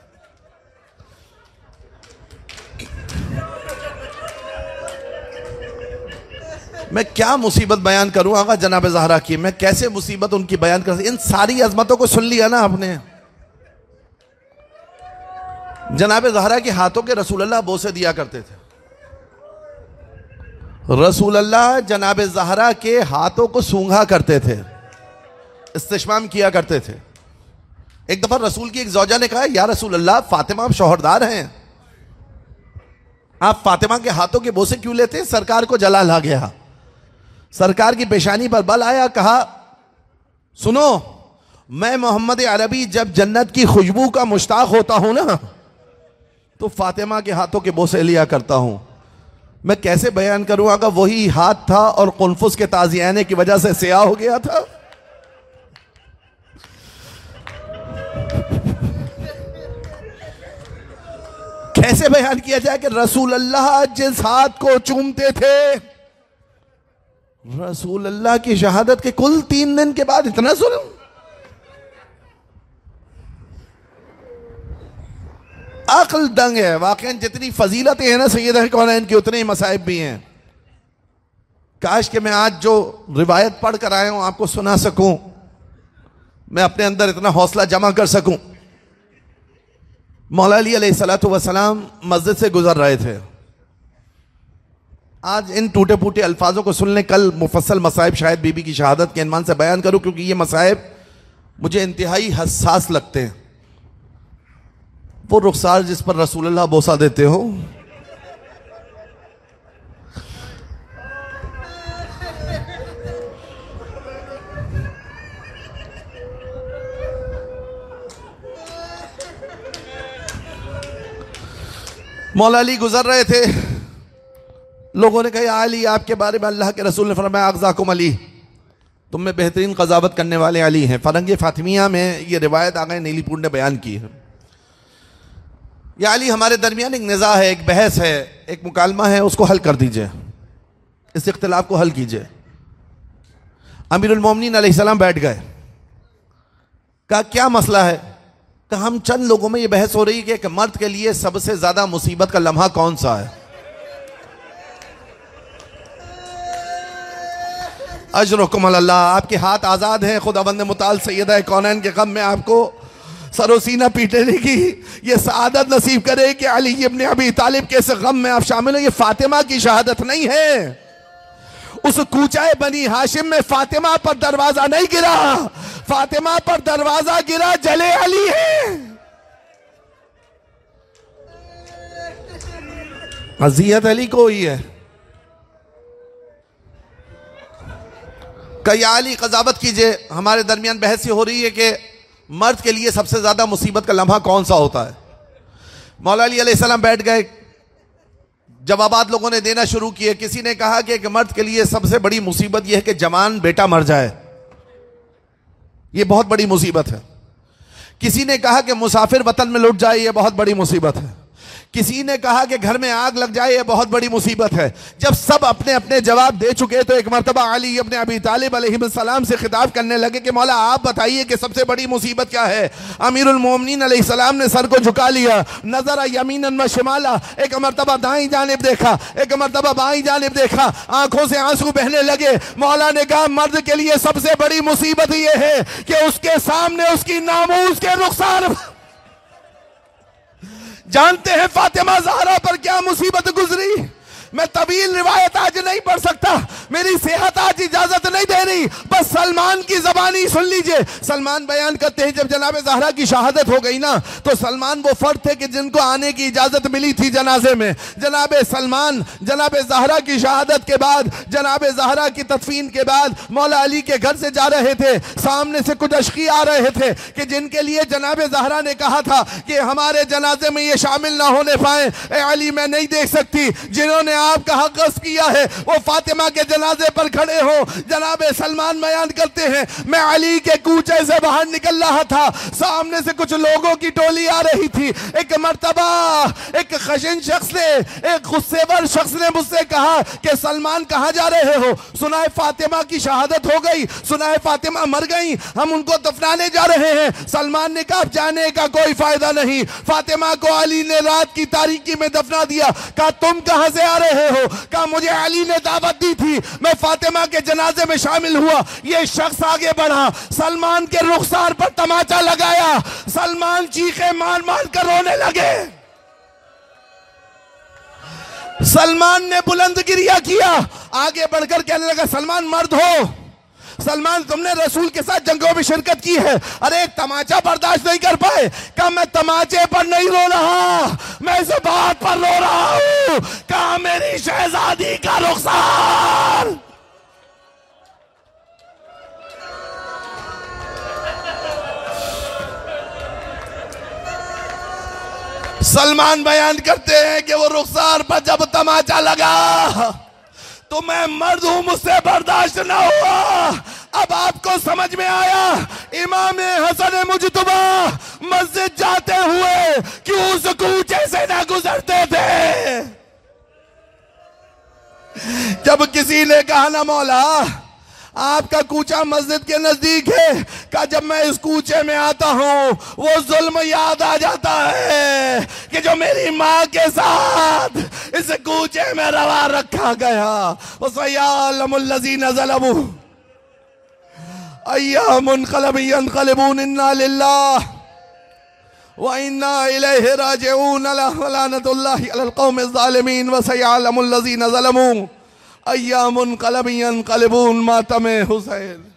मैं क्या मुसीबत बयान करूं आगा जनाब ज़हरा की, मैं कैसे मुसीबत उनकी बयान कर। इन सारी अजमतों को सुन लिया ना आपने। जनाब ज़हरा के हाथों के रसूल अल्लाह बोसे दिया करते थे। रसूल अल्लाह जनाब ज़हरा के हाथों को सूंघा करते थे, इस्तिश्माम किया करते थे। एक दफा रसूल की एक ज़ौजा ने कहा, या रसूल अल्लाह, फातिमा आप शौहरदार हैं, आप फातिमा के हाथों के बोसे क्यों लेते हैं? सरकार को जलाल आ गया, सरकार की पेशानी पर बल आया। कहा, सुनो, मैं मोहम्मद अरबी जब जन्नत की खुशबू का मुश्ताक होता हूं ना, तो फातिमा के हाथों के बोसे लिया करता हूं। मैं कैसे बयान करूंगा कि वही हाथ था और कुनफुस के ताजियाने की वजह से स्याह हो गया था। कैसे बयान किया जाए कि रसूल अल्लाह जिस हाथ को चूमते थे, रसूल अल्लाह की शहादत के कुल तीन दिन के बाद इतना जुल्म। अक्ल दंग है वाकई। जितनी फजीलतें हैं ना सैयदा कौनैन की, उतने ही मसाइब भी हैं। काश कि मैं आज जो रिवायत पढ़ कर आया हूं आपको सुना सकूं, मैं अपने अंदर इतना हौसला जमा कर सकूं। मौला अली अलैहिस्सलातु वस्सलाम मस्जिद से गुजर रहे थे। आज इन टूटे फूटे अल्फाजों को सुन लें, कल मुफस्सल मसाइब शायद बीबी की शहादत के इन्मान से बयान करूं, क्योंकि ये मसाइब मुझे इंतहाई हसास लगते हैं। वो रुखसार जिस पर रसूलुल्लाह बोसा देते हो, मौला अली गुजर रहे थे। लोगों ने कहा, अली आपके बारे में अल्लाह के रसूल ने फरमाया, अग़ज़ाकुम अली, तुम में बेहतरीन क़ज़ावत करने वाले अली हैं। फ़रंग फ़ातिमिया में ये रिवायत आगे नीलीपुर ने बयान की है। या अली, हमारे दरमियान एक निज़ा है, एक बहस है, एक मुकालमा है, उसको हल कर दीजिए, इस इख्तिलाफ को हल कीजिए। अमीरुल मोमिनीन अलैहिस्सलाम बैठ गए। कहा, क्या मसला है? कहा, हम चंद लोगों में ये बहस हो रही है कि एक मर्द के लिए सबसे ज्यादा मुसीबत का लम्हा कौन सा है। अजरुकुम अल्लाह, आपके हाथ आज़ाद हैं। खुदावंद मुताल सैयदा कौनैन के गम में आपको सरोसीना पीटने की ये सआदत नसीब करे कि अली इब्न अबी तालिब के इस गम में आप शामिल हो। ये फातिमा की शहादत नहीं है। उस कूचाए बनी हाशिम में फातिमा पर दरवाजा नहीं गिरा, फातिमा पर दरवाजा गिरा जले अली है। अजियत अली को हुई है। कई अली कजावत कीजिए। हमारे दरमियान बहस हो रही है कि मर्द के लिए सबसे ज्यादा मुसीबत का लम्हा कौन सा होता है। मौला अली अलैहिस्सलाम बैठ गए, जवाबात लोगों ने देना शुरू किए। किसी ने कहा कि एक मर्द के लिए सबसे बड़ी मुसीबत यह है कि जवान बेटा मर जाए, यह बहुत बड़ी मुसीबत है। किसी ने कहा कि मुसाफिर वतन में लुट जाए, यह बहुत बड़ी मुसीबत है। किसी ने कहा कि घर में आग लग जाए, यह बहुत बड़ी मुसीबत है। जब सब अपने अपने जवाब दे चुके तो एक मरतबा अली इब्न अबी तालिब अलैहिस्सलाम से खिताब करने लगे कि मौला आप बताइए कि सबसे बड़ी मुसीबत क्या है। अमीरुल मोमिनीन अलैहिस्सलाम ने सर को झुका लिया, नजर यमीनन व शिमाला, एक मरतबा दाईं जानिब देखा, एक मरतबा बाईं जानिब देखा, आंखों से आंसू बहने लगे। मौला ने कहा मर्द के लिए सबसे बड़ी मुसीबत यह है कि उसके सामने उसकी नामूस के रुखसार। जानते हैं फातिमा ज़हरा पर क्या मुसीबत गुजरी। मैं तवील रिवायत आज नहीं पढ़ सकता, मेरी सेहत आज इजाजत नहीं दे रही, बस सलमान की जबानी सुन लीजिए। सलमान बयान करते हैं जब जनाब ज़हरा की शहादत हो गई ना, तो सलमान वो फर्द थे कि जिनको आने की इजाजत मिली थी जनाजे में। जनाब सलमान जनाब ज़हरा की शहादत के बाद, जनाब ज़हरा की तदफीन के बाद मौला अली के घर से जा रहे थे। सामने से कुछ अशकी आ रहे थे कि जिनके लिए जनाब ज़हरा ने कहा था कि हमारे जनाजे में ये शामिल ना होने पाए। ए अली मैं नहीं देख सकती, जिन्होंने आपका हक गस्ब किया है वो फातिमा के जनाजे पर खड़े हो। जनाब सलमान बयान करते हैं मैं अली के कूचे से बाहर निकल रहा था, सामने से कुछ लोगों की टोली आ रही थी। एक मर्तबा एक खशिन शख्स ने, एक गुस्सेवर शख्स ने मुझसे कहा कि सलमान कहां जा रहे हो? सुना है फातिमा की शहादत हो गई, सुना है फातिमा मर गई, हम उनको दफनाने जा रहे हैं। सलमान ने कहा जाने का कोई फायदा नहीं। फातिमा को अली ने रात की तारीकी में दफना दिया। कहा तुम कहां से आ रहे हो? कहा मुझे अली ने दावत दी थी, मैं फातिमा के जनाजे में शामिल हुआ। ये शख्स आगे बढ़ा, सलमान के रुखसार पर तमाचा लगाया, सलमान चीखे मार मार कर रोने लगे। सलमान ने बुलंद गिरिया किया, आगे बढ़कर कहने लगा सलमान मर्द हो, सलमान तुमने रसूल के साथ जंगों में शिरकत की है, अरे एक तमाचा बर्दाश्त नहीं कर पाए। कहा मैं तमाचे पर नहीं रो रहा, मैं इस बात पर रो रहा हूं, कहा मेरी शहजादी का रुखसार। सलमान बयान करते हैं कि वो रुखसार पर जब तमाचा लगा तो मैं मर्द हूं, मुझसे बर्दाश्त ना हुआ। अब आपको समझ में आया इमाम हसन मुजतबा मस्जिद जाते हुए क्यों उस कूचे से ना गुजरते थे। जब किसी ने कहा ना मौला आपका कूचा मस्जिद के नजदीक है, का जब मैं इस कूचे में आता हूं वो जुल्म याद आ जाता है कि जो मेरी मां के साथ इस कूचे में रवा रखा गया। इन्ना लिल्लाह व इन्ना इलैहि राजिऊन लानतुल्लाहि अलल कौमिज़ ज़ालिमीन व सयअलमुल लज़ीना ज़लमू अय्यामुन क़लबुन क़लबून मातमे हुसैन।